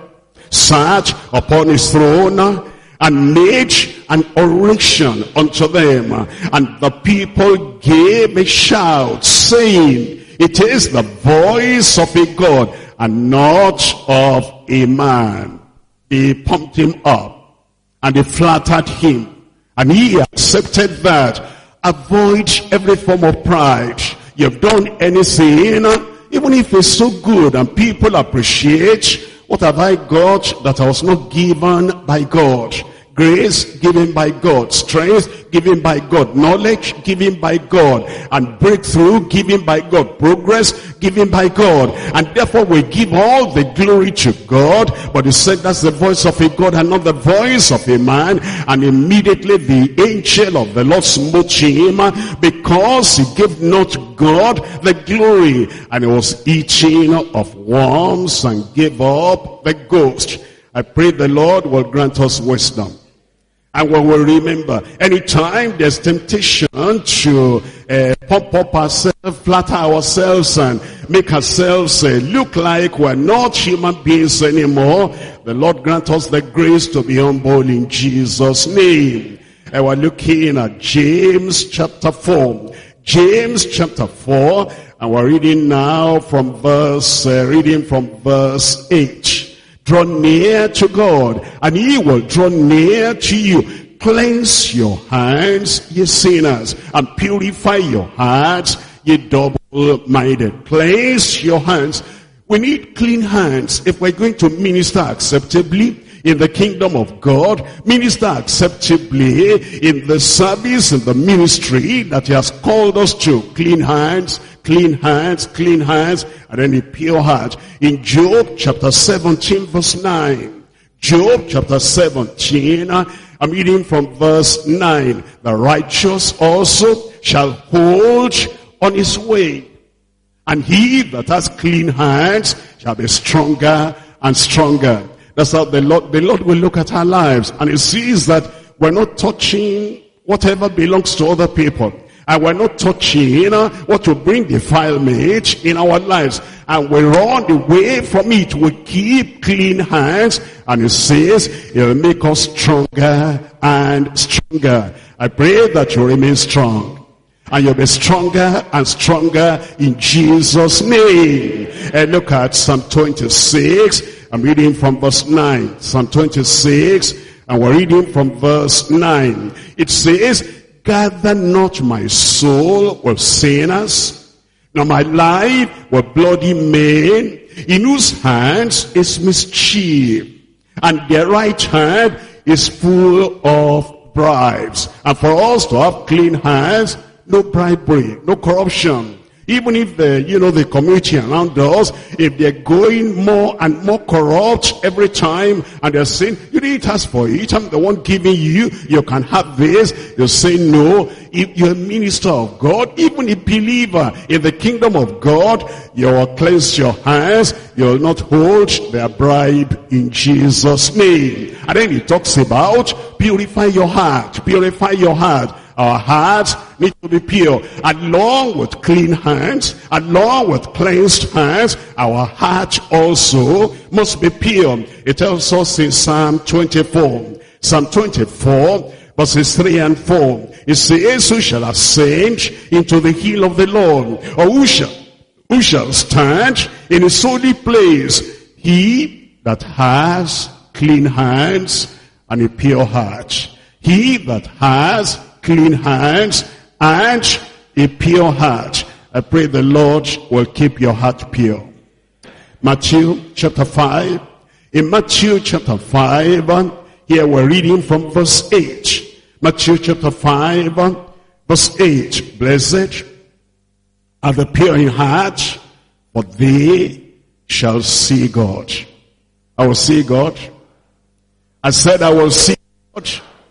sat upon his throne, and made an oration unto them. And the people gave a shout, saying, it is the voice of a God, and not of a man. They pumped him up, and they flattered him, and he accepted that. Avoid every form of pride. You've done anything, even if it's so good, and people appreciate, what have I got that I was not given by God? Grace given by God. Strength given by God. Knowledge given by God. And breakthrough given by God. Progress given by God. And therefore we give all the glory to God. But he said that's the voice of a God and not the voice of a man. And immediately the angel of the Lord smote him, because he gave not God the glory. And he was eating of worms and gave up the ghost. I pray the Lord will grant us wisdom. And we will remember, anytime there's temptation to uh, pump up ourselves, flatter ourselves, and make ourselves uh, look like we're not human beings anymore, the Lord grant us the grace to be humble in Jesus' name. And we're looking at James chapter four. James chapter four, and we're reading now from verse, uh, reading from verse eight. Draw near to God, and he will draw near to you. Cleanse your hands, ye sinners, and purify your hearts, ye double-minded. Cleanse your hands. We need clean hands if we're going to minister acceptably in the kingdom of God, minister acceptably in the service and the ministry that he has called us to. Clean hands, clean hands, clean hands, and then a pure heart. In Job chapter seventeen verse nine. Job chapter seventeen, I'm reading from verse nine. The righteous also shall hold on his way, and he that has clean hands shall be stronger and stronger. That's how the Lord, the Lord will look at our lives, and he sees that we're not touching whatever belongs to other people. And we're not touching you know, what will bring defilement in our lives. And we run away from it. We keep clean hands. And he says, he'll make us stronger and stronger. I pray that you remain strong. And you'll be stronger and stronger in Jesus' name. And look at Psalm twenty-six. I'm reading from verse nine. Psalm twenty-six. And we're reading from verse nine. It says, gather not my soul with sinners, nor my life with bloody men, in whose hands is mischief, and their right hand is full of bribes. And for us to have clean hands, no bribery, no corruption. Even if the, you know, the community around us, if they're going more and more corrupt every time, and they're saying, you didn't ask for it, I'm the one giving you, you can have this. You say no. If you're a minister of God, even a believer in the kingdom of God, you will cleanse your hands, you will not hold their bribe in Jesus' name. And then he talks about purify your heart, purify your heart. Our hearts need to be pure. Along with clean hands, along with cleansed hands, our heart also must be pure. It tells us in Psalm twenty-four. Psalm twenty-four, verses three and four. It says, who shall ascend into the hill of the Lord? Or who shall, who shall stand in his holy place? He that has clean hands and a pure heart. He that has clean hands and a pure heart. I pray the Lord will keep your heart pure. Matthew chapter five. In Matthew chapter five, here we're reading from verse eight. Matthew chapter five, verse eight. Blessed are the pure in heart, for they shall see God. I will see God. I said I will see God.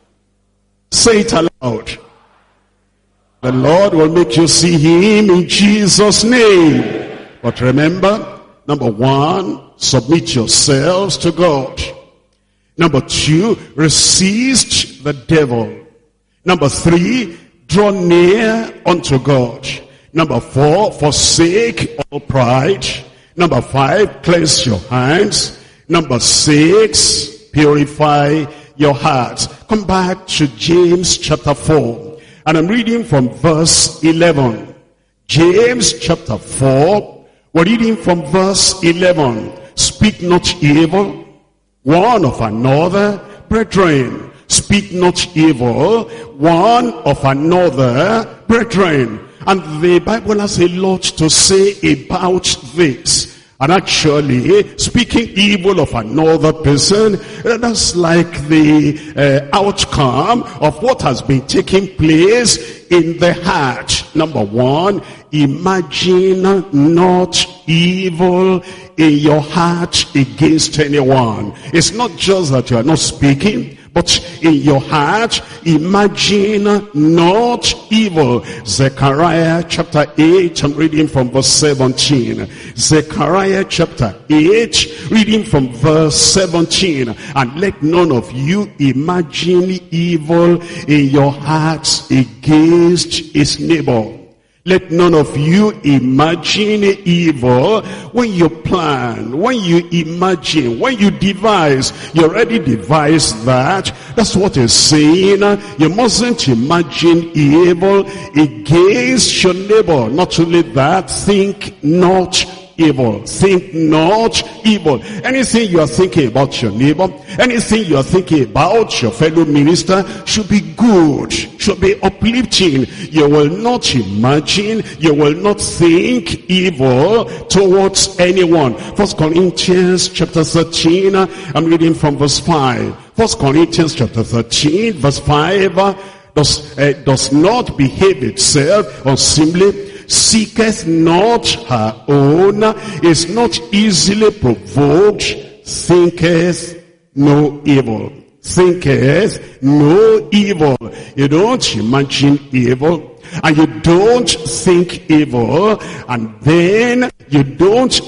Say it aloud. The Lord will make you see him in Jesus' name. But remember, number one, submit yourselves to God. Number two, resist the devil. Number three, draw near unto God. Number four, forsake all pride. Number five, cleanse your hands. Number six, purify your heart. Come back to James chapter four. And I'm reading from verse eleven. James chapter four. We're reading from verse eleven. Speak not evil one of another, brethren. Speak not evil one of another, brethren. And the Bible has a lot to say about this. And actually, speaking evil of another person, that's like the uh, outcome of what has been taking place in the heart. Number one, imagine not evil in your heart against anyone. It's not just that you are not speaking, but in your heart, imagine not evil. Zechariah chapter eight, I'm reading from verse seventeen. Zechariah chapter eight, reading from verse seventeen. And let none of you imagine evil in your hearts against his neighbor. Let none of you imagine evil when you plan, when you imagine, when you devise. You already devised that. That's what he's saying. You mustn't imagine evil against your neighbor. Not only that, think not evil. Think not evil. Anything you are thinking about your neighbor, anything you are thinking about your fellow minister should be good, should be uplifting. You will not imagine, you will not think evil towards anyone. First Corinthians chapter thirteen, I'm reading from verse five. First Corinthians chapter thirteen, verse five, does, uh, does not behave itself unseemly, seeketh not her own, is not easily provoked, thinketh no evil. Thinketh no evil. You don't imagine evil, and you don't think evil, and then you don't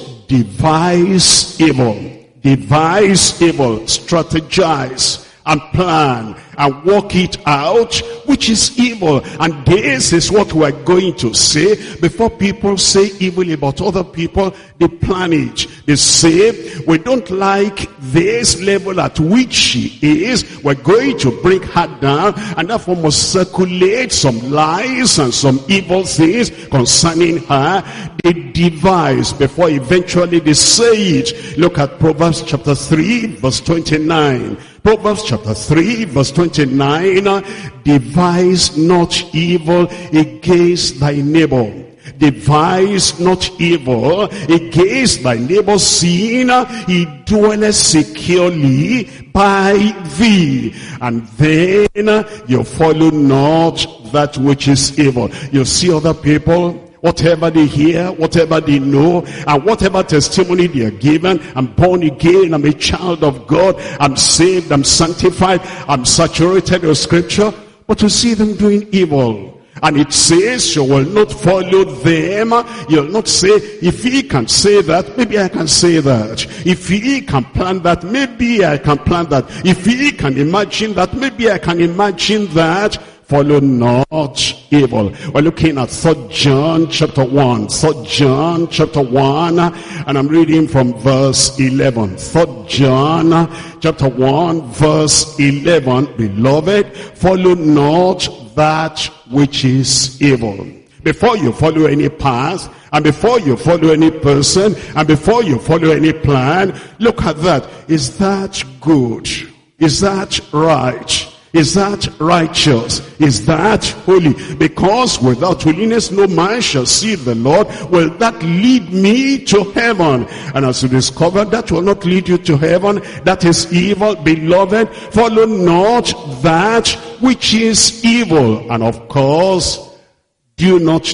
devise evil. Devise evil, strategize and plan and work it out, which is evil. And this is what we're going to say. Before people say evil about other people, they plan it. They say, we don't like this level at which she is. We're going to bring her down, and therefore must circulate some lies and some evil things concerning her. They devise before eventually they say it. Look at Proverbs chapter three, verse twenty-nine. Proverbs chapter three, verse twenty-nine, devise not evil against thy neighbor. Devise not evil against thy neighbor, seeing he dwelleth securely by thee. And then you follow not that which is evil. You see other people, whatever they hear, whatever they know, and whatever testimony they are given, I'm born again, I'm a child of God, I'm saved, I'm sanctified, I'm saturated with scripture, but to see them doing evil. And it says you will not follow them. You'll not say, if he can say that, maybe I can say that. If he can plan that, maybe I can plan that. If he can imagine that, maybe I can imagine that. Follow not evil. We're looking at Third John chapter one. Third John chapter one, and I'm reading from verse eleven. Third John chapter one, verse eleven. Beloved, follow not that which is evil. Before you follow any path, and before you follow any person, and before you follow any plan, look at that. Is that good? Is that right? Is that righteous? Is that holy? Because without holiness no man shall see the Lord. Will that lead me to heaven? And as you discover that will not lead you to heaven, that is evil. Beloved, follow not that which is evil. And of course, do not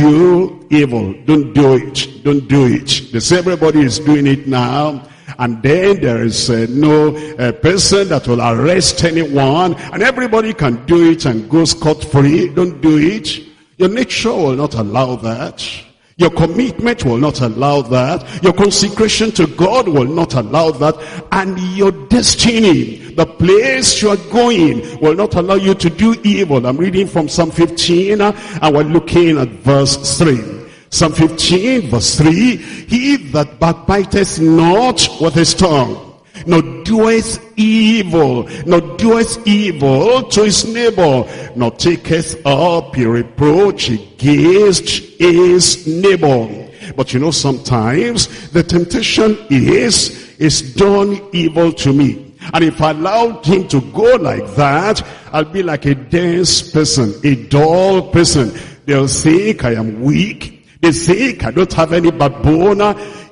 do evil. Don't do it. Don't do it. They say everybody is doing it now. And then there is uh, no uh, person that will arrest anyone, and everybody can do it and go scot-free. Don't do it. Your nature will not allow that. Your commitment will not allow that. Your consecration to God will not allow that. And your destiny, the place you are going, will not allow you to do evil. I'm reading from Psalm fifteen, and we're looking at verse three. Psalm fifteen, verse three, he that backbiteth not with his tongue, nor doeth evil, nor doeth evil to his neighbor, nor taketh up a reproach against his neighbor. But you know, sometimes the temptation is, is done evil to me. And if I allowed him to go like that, I'll be like a dense person, a dull person. They'll think I am weak. They think I don't have any backbone.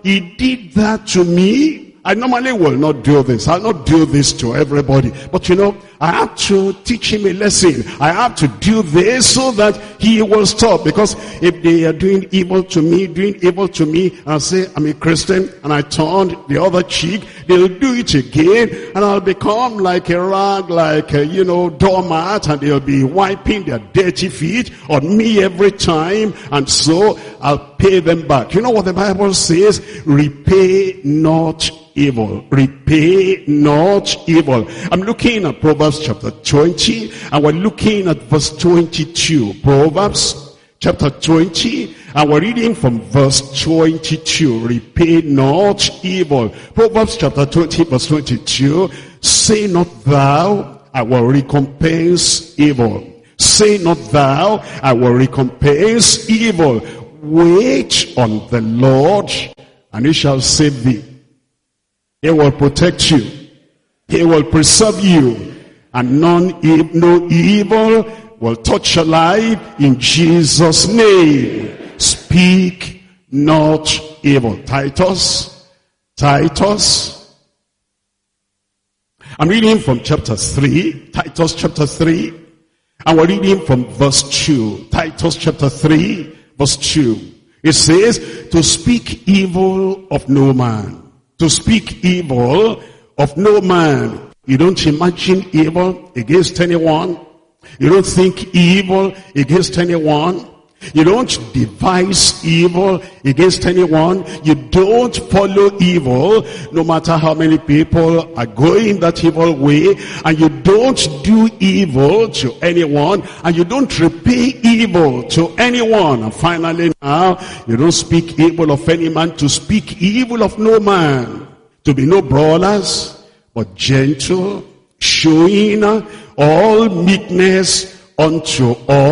he did that to me. I normally will not do this. I'll not do this to everybody. But you know, I have to teach him a lesson. I have to do this so that he will stop. Because if they are doing evil to me, doing evil to me, and I say, I'm a Christian, and I turned the other cheek, they'll do it again, and I'll become like a rag, like a, you know, doormat, and they'll be wiping their dirty feet on me every time, and so I'll pay them back. You know what the Bible says? Repay not evil. Repay not evil. I'm looking at Proverbs chapter twenty, and we're looking at verse twenty-two. Proverbs chapter twenty, and we're reading from verse twenty-two. Repay not evil. Proverbs chapter twenty, verse twenty-two. Say not thou, I will recompense evil. Say not thou, I will recompense evil. Wait on the Lord, and he shall save thee. He will protect you. He will preserve you. And none, no evil will touch your life in Jesus' name. Speak not evil. Titus, Titus. I'm reading from chapter three, Titus chapter three. And we're reading from verse two. Titus chapter three, verse two. It says, to speak evil of no man. To speak evil of no man. You don't imagine evil against anyone. You don't think evil against anyone. You don't devise evil against anyone. You don't follow evil, no matter how many people are going that evil way. And you don't do evil to anyone. And you don't repay evil to anyone. And finally now, you don't speak evil of any man. To speak evil of no man. To be no brawlers, but gentle, showing all meekness unto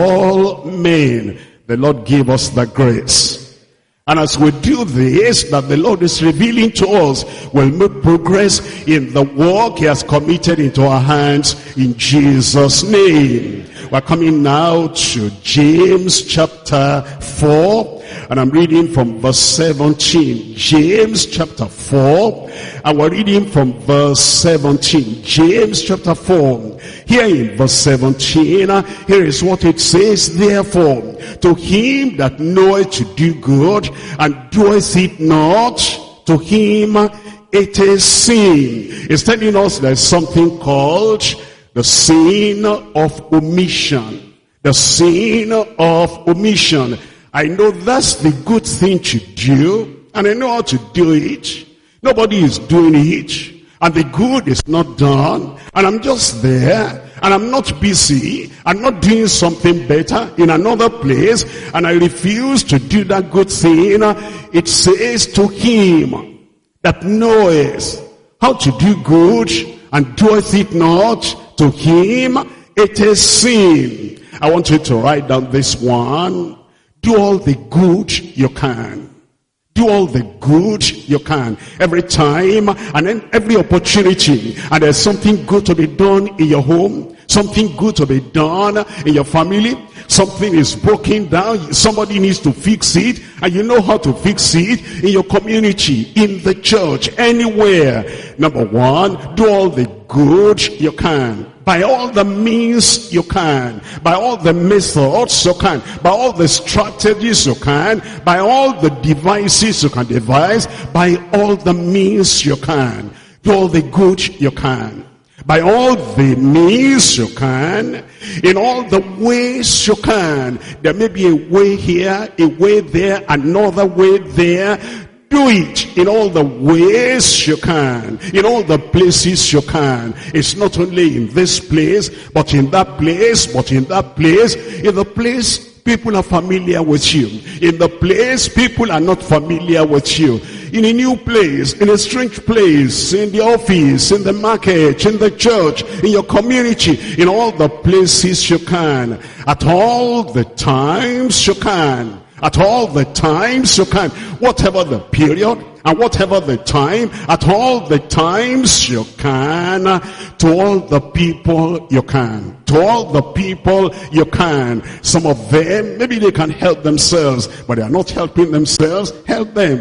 all men. The Lord give us the grace. And as we do this, that the Lord is revealing to us, we'll make progress in the work he has committed into our hands in Jesus' name. We're coming now to James chapter four, and I'm reading from verse seventeen. James chapter four, and we're reading from verse seventeen. James chapter four. Here in verse seventeen, here is what it says. Therefore, to him that knoweth to do good, and doeth it not, to him it is sin. It's telling us there's something called the sin of omission. The sin of omission. I know that's the good thing to do, and I know how to do it. Nobody is doing it, and the good is not done, and I'm just there, and I'm not busy, I'm not doing something better in another place, and I refuse to do that good thing. It says, to him that knoweth how to do good, and doeth it not, to him it is sin. I want you to write down this one. Do all the good you can. Do all the good you can. Every time and then every opportunity. And there's something good to be done in your home. Something good to be done in your family. Something is broken down. Somebody needs to fix it. And you know how to fix it in your community, in the church, anywhere. Number one, do all the good you can. By all the means you can. By all the methods you can. By all the strategies you can. By all the devices you can devise. By all the means you can. Do all the good you can. By all the means you can, in all the ways you can. There may be a way here, a way there, another way there. Do it in all the ways you can, in all the places you can. It's not only in this place, but in that place, but in that place, in the place people are familiar with you. In the place, people are not familiar with you. In a new place, in a strange place, in the office, in the market, in the church, in your community, in all the places you can. At all the times you can. At all the times you can. Whatever the period, and whatever the time, at all the times you can, to all the people you can. To all the people you can. Some of them, maybe they can help themselves, but they are not helping themselves. Help them.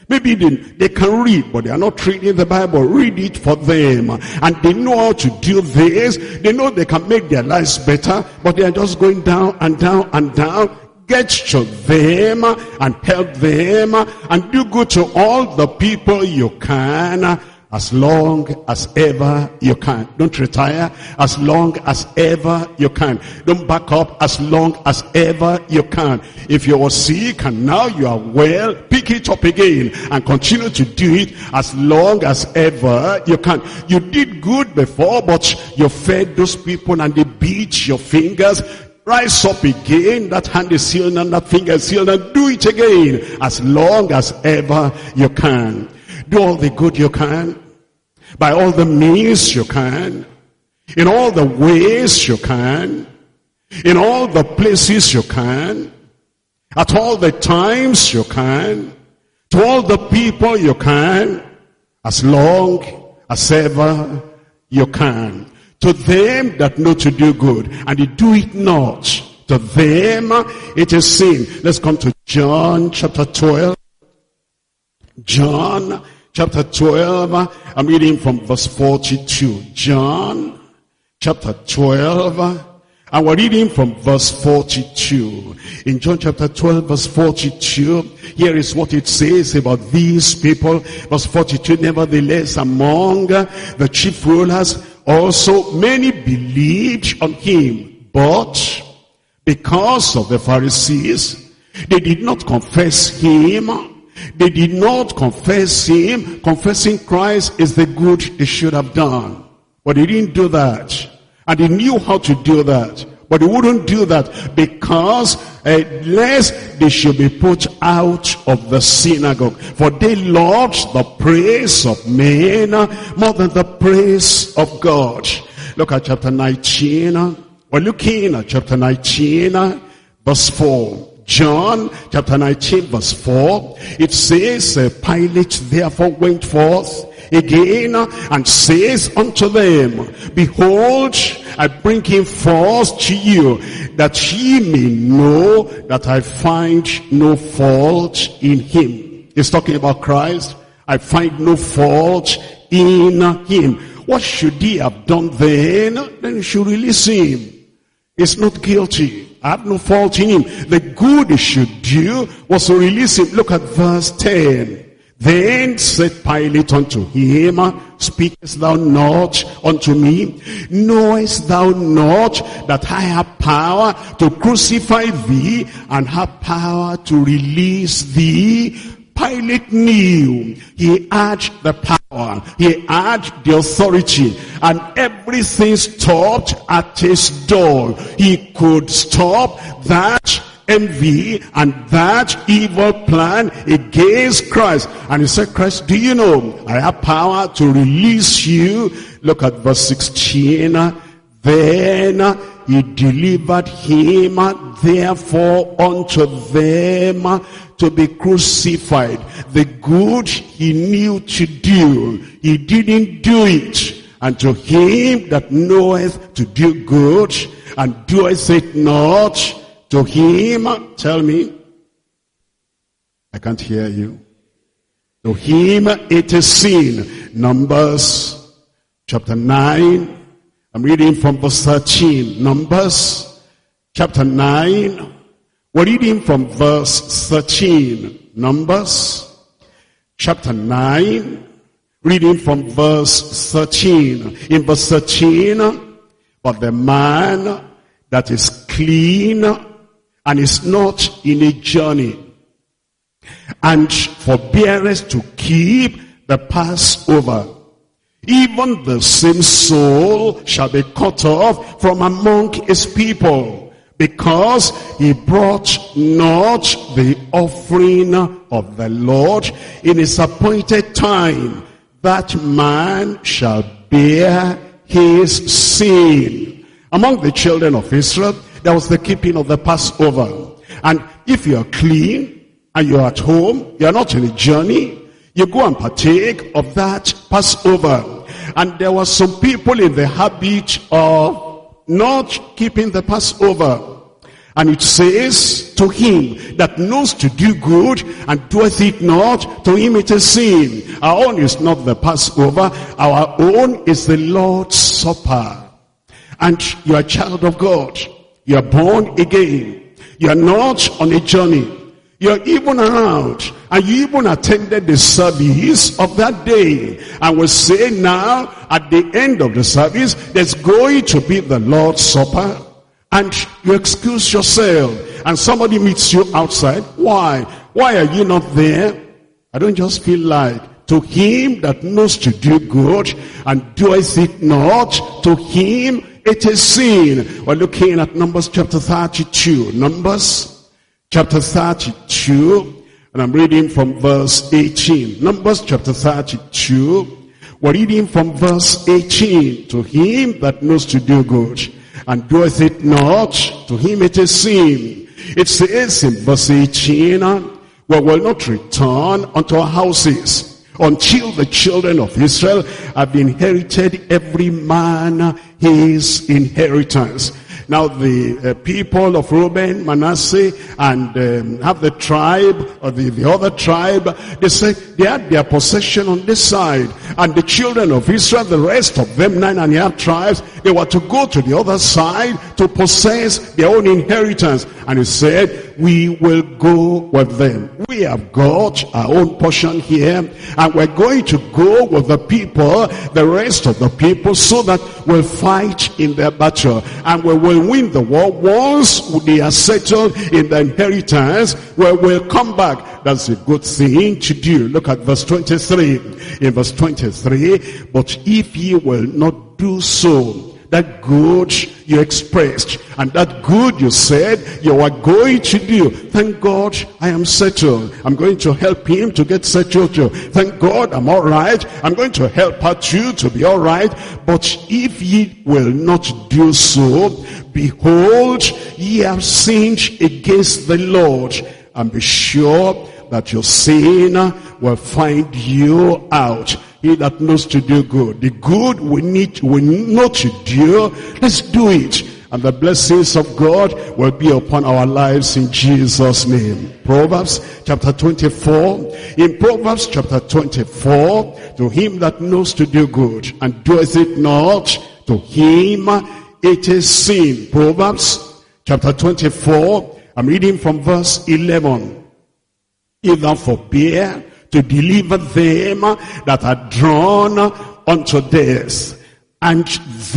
Maybe they, they can read, but they are not reading the Bible. Read it for them. And they know how to do this. They know they can make their lives better, but they are just going down and down and down. Get to them and help them and do good to all the people you can, as long as ever you can. Don't retire, as long as ever you can. Don't back up, as long as ever you can. If you were sick and now you are well, pick it up again and continue to do it as long as ever you can. You did good before, but you fed those people and they beat your fingers. Rise up again, that hand is healed and that finger is healed, and do it again as long as ever you can. Do all the good you can, by all the means you can, in all the ways you can, in all the places you can, at all the times you can, to all the people you can, as long as ever you can. To them that know to do good, and they do it not, to them it is sin. Let's come to John chapter twelve. John chapter twelve, I'm reading from verse forty-two. John chapter twelve, and we're reading from verse forty-two. In John chapter twelve, verse forty-two, here is what it says about these people. Verse forty-two, nevertheless, among the chief rulers also many believed on him, but because of the Pharisees, they did not confess him. They did not confess him. Confessing Christ is the good they should have done. But they didn't do that. And they knew how to do that. But they wouldn't do that because uh, lest they should be put out of the synagogue. For they loved the praise of men more than the praise of God. Look at chapter nineteen. We're looking at chapter nineteen, verse four. John chapter nineteen, verse four. It says, uh, Pilate therefore went forth again and says unto them, behold, I bring him forth to you, that ye may know that I find no fault in him. He's talking about Christ. I find no fault in him. What should he have done then? Then he should release him. He's not guilty. I have no fault in him. The good he should do was to release him. Look at verse ten. Then said Pilate unto him, speakest thou not unto me? Knowest thou not that I have power to crucify thee and have power to release thee? Pilate knew he had the power, he had the authority, and everything stopped at his door. He could stop that envy and that evil plan against Christ. And he said, Christ, do you know I have power to release you? Look at verse sixteen. Then he delivered him therefore unto them to be crucified. The good he knew to do, he didn't do it. And to him that knoweth to do good and doeth it not, to him, tell me, I can't hear you. To him it is sin. Numbers chapter nine, I'm reading from verse thirteen. Numbers chapter nine, we're reading from verse thirteen. Numbers chapter nine, reading from verse thirteen. In verse thirteen, but the man that is clean and is not in a journey, and forbeareth to keep the Passover, even the same soul shall be cut off from among his people, because he brought not the offering of the Lord in his appointed time. That man shall bear his sin. Among the children of Israel, there was the keeping of the Passover. And if you are clean and you are at home, you are not in a journey, you go and partake of that Passover. And there were some people in the habit of not keeping the Passover. And it says, to him that knows to do good and doeth it not, to him it is sin. Our own is not the Passover. Our own is the Lord's Supper. And you are a child of God. You are born again. You are not on a journey. You are even around. And you even attended the service of that day. And we say now, at the end of the service, there's going to be the Lord's Supper. And you excuse yourself, and somebody meets you outside. Why? Why are you not there? I don't just feel like, to him that knows to do good and doeth it not, to him it is sin. We're looking at Numbers chapter thirty-two. Numbers chapter thirty-two, and I'm reading from verse eighteen. Numbers chapter thirty-two, we're reading from verse eighteen. To him that knows to do good and doeth it not, to him it is sin. It says in verse eighteen, we will not return unto our houses until the children of Israel have inherited every man his inheritance. Now the uh, people of Reuben, Manasseh, and um, have the tribe, or the, the other tribe, they said they had their possession on this side. And the children of Israel, the rest of them, nine and a half tribes, they were to go to the other side to possess their own inheritance. And he said, we will go with them. We have got our own portion here, and we're going to go with the people, the rest of the people, so that we'll fight in their battle. And we will win the war. Once they are settled in the inheritance, we will come back. That's a good thing to do. Look at verse twenty-three. In verse twenty-three, but if ye will not do so, that good you expressed, and that good you said you are going to do, thank God I am settled. I'm going to help him to get settled too. Thank God I'm all right. I'm going to help her too to be all right. But if ye will not do so, behold, ye have sinned against the Lord, and be sure that your sin will find you out. He that knows to do good. The good we need, we know to do, let's do it. And the blessings of God will be upon our lives in Jesus' name. Proverbs chapter twenty-four. In Proverbs chapter twenty-four, to him that knows to do good and doeth it not, to him it is sin. Proverbs chapter twenty-four, I'm reading from verse eleven. If thou forbear to deliver them that are drawn unto death, and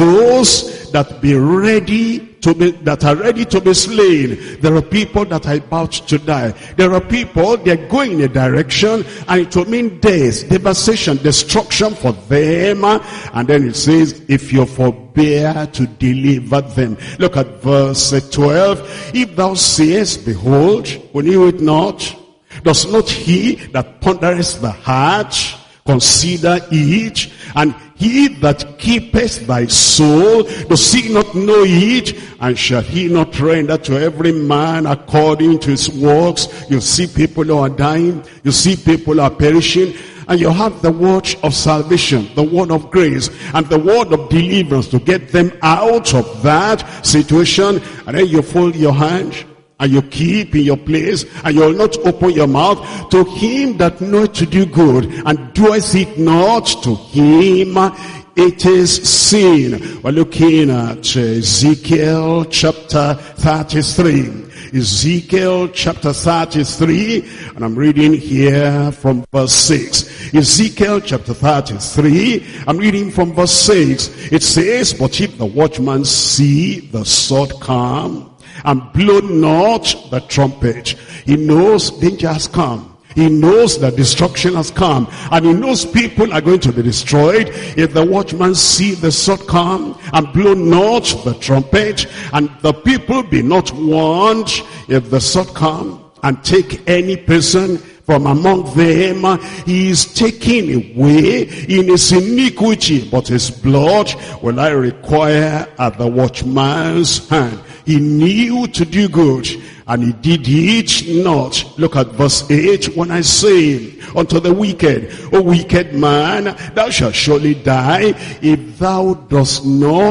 those that be ready to be, that are ready to be slain. There are people that are about to die. There are people, they're going in a direction, and it will mean death, devastation, destruction for them. And then it says, if you forbear to deliver them. Look at verse twelve. If thou sayest, behold, we knew it not, does not he that pondereth the heart consider it? And he that keepeth thy soul, does he not know it? And shall he not render to every man according to his works? You see people who are dying, you see people who are perishing, and you have the word of salvation, the word of grace, and the word of deliverance to get them out of that situation. And then you fold your hand, and you keep in your place, and you will not open your mouth. To him that knoweth to do good, and doeth it not, to him it is sin. We're looking at Ezekiel chapter thirty-three. Ezekiel chapter thirty-three, and I'm reading here from verse six. Ezekiel chapter thirty-three, I'm reading from verse six. It says, but if the watchman see the sword come, and blow not the trumpet, he knows danger has come. He knows that destruction has come, and he knows people are going to be destroyed. If the watchman see the sword come and blow not the trumpet, and the people be not warned, if the sword come and take any person from among them, he is taken away in his iniquity, but his blood will I require at the watchman's hand. He knew to do good, and he did it not. Look at verse eight. When I say unto the wicked, O wicked man, thou shalt surely die, if thou dost not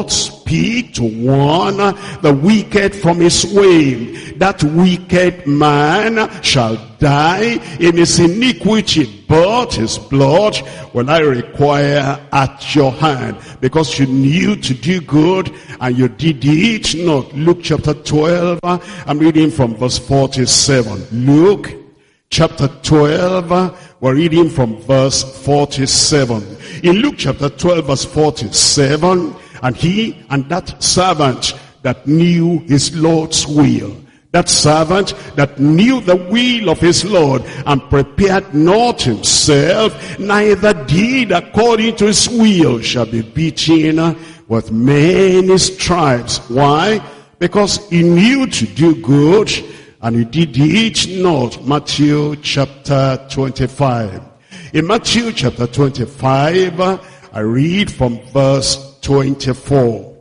speak to warn the wicked from his way. That wicked man shall die in his iniquity, but his blood will I require at your hand, because you knew to do good and you did it not. Luke chapter twelve, I'm reading from verse forty-seven. Luke chapter twelve, we're reading from verse forty-seven. In Luke chapter twelve, verse forty-seven, and he and that servant that knew his Lord's will, that servant that knew the will of his Lord, and prepared not himself, neither did according to his will, shall be beaten with many stripes. Why? Because he knew to do good, and he did it not. Matthew chapter twenty-five. In Matthew chapter twenty-five, I read from verse twenty-four.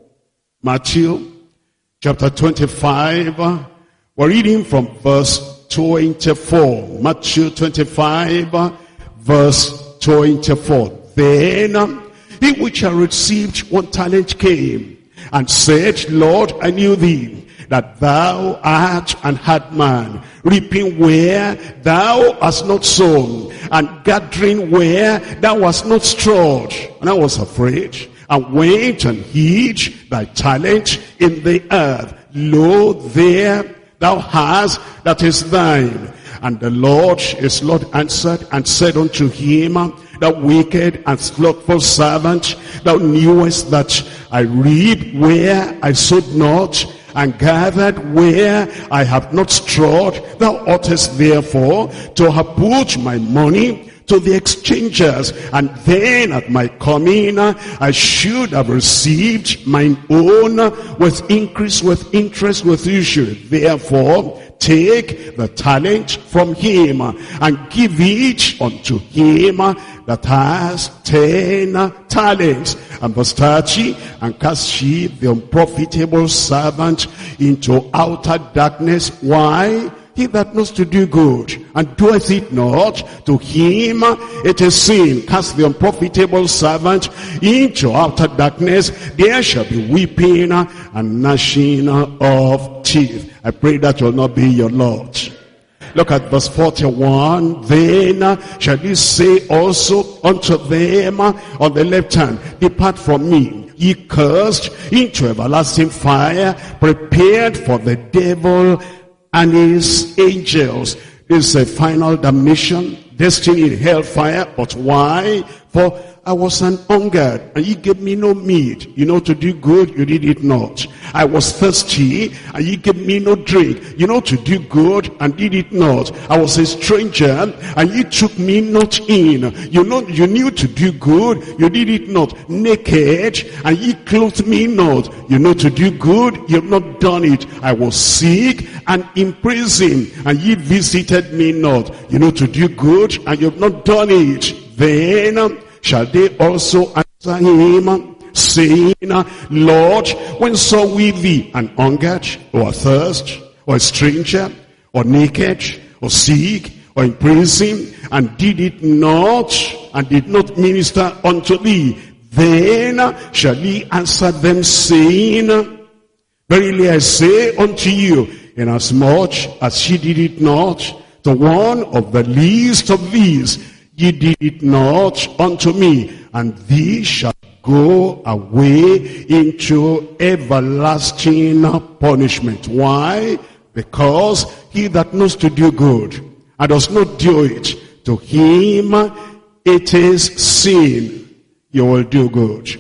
Matthew chapter twenty-five, we're reading from verse twenty-four. Matthew twenty-five, verse twenty-four. Then he which had received one talent came and said, Lord, I knew thee, that thou art an hard man, reaping where thou hast not sown, and gathering where thou hast not strawed. And I was afraid, and went and hid thy talent in the earth. Lo, there thou hast that is thine. And the Lord, his Lord answered and said unto him, thou wicked and slothful servant, thou knewest that I reap where I sowed not, and gathered where I have not strawed. Thou oughtest therefore to have put my money to the exchangers, and then at my coming I should have received mine own with increase, with interest, with usury. Therefore take the talent from him, and give it unto him that has ten talents. And verse thirty, and cast ye the unprofitable servant into outer darkness. Why? He that knows to do good, and doeth it not, to him it is sin. Cast the unprofitable servant into outer darkness. There shall be weeping and gnashing of teeth. I pray that will not be your lot. Look at verse forty-one. Then shall he say also unto them on the left hand, depart from me, ye cursed, into everlasting fire, prepared for the devil and his angels. This is a final damnation, destiny in hellfire. But why? For I was an hungered, and ye gave me no meat. You know to do good, you did it not. I was thirsty, and ye gave me no drink. You know to do good, and did it not. I was a stranger, and ye took me not in. You know, you knew to do good, you did it not. Naked, and ye clothed me not. You know to do good, you have not done it. I was sick and in prison, and ye visited me not. You know to do good, and you have not done it. Then shall they also answer him, saying, Lord, when saw we thee an hungered, or athirst, or a stranger, or naked, or sick, or in prison, and did it not, and did not minister unto thee? Then shall he answer them, saying, verily I say unto you, inasmuch as ye did it not to one of the least of these, ye did it not unto me. And these shall go away into everlasting punishment. Why? Because he that knows to do good and does not do it, to him it is sin. You will do good.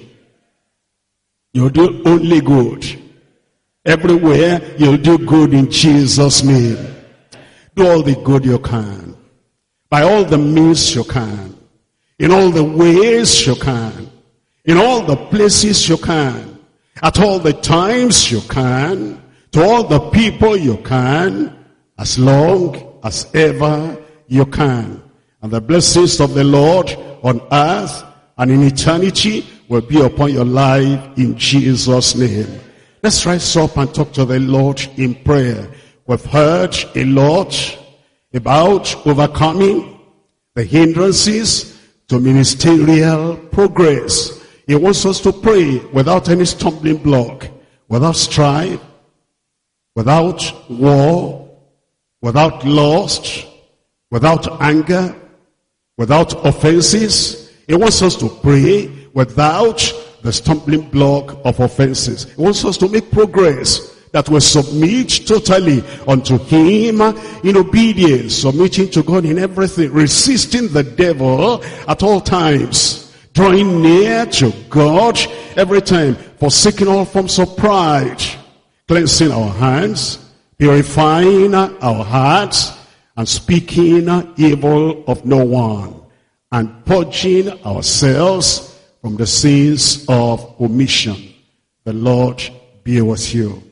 You'll do only good. Everywhere you'll do good in Jesus' name. Do all the good you can, by all the means you can, in all the ways you can, in all the places you can, at all the times you can, to all the people you can, as long as ever you can. And the blessings of the Lord on earth and in eternity will be upon your life in Jesus' name. Let's rise up and talk to the Lord in prayer. We've heard a lot about overcoming the hindrances to ministerial progress. He wants us to pray without any stumbling block, without strife, without war, without lust, without anger, without offenses. He wants us to pray without the stumbling block of offenses. He wants us to make progress, that we submit totally unto him in obedience, submitting to God in everything, resisting the devil at all times, drawing near to God every time, forsaking all forms of pride, cleansing our hands, purifying our hearts, and speaking evil of no one, and purging ourselves from the sins of omission. The Lord be with you.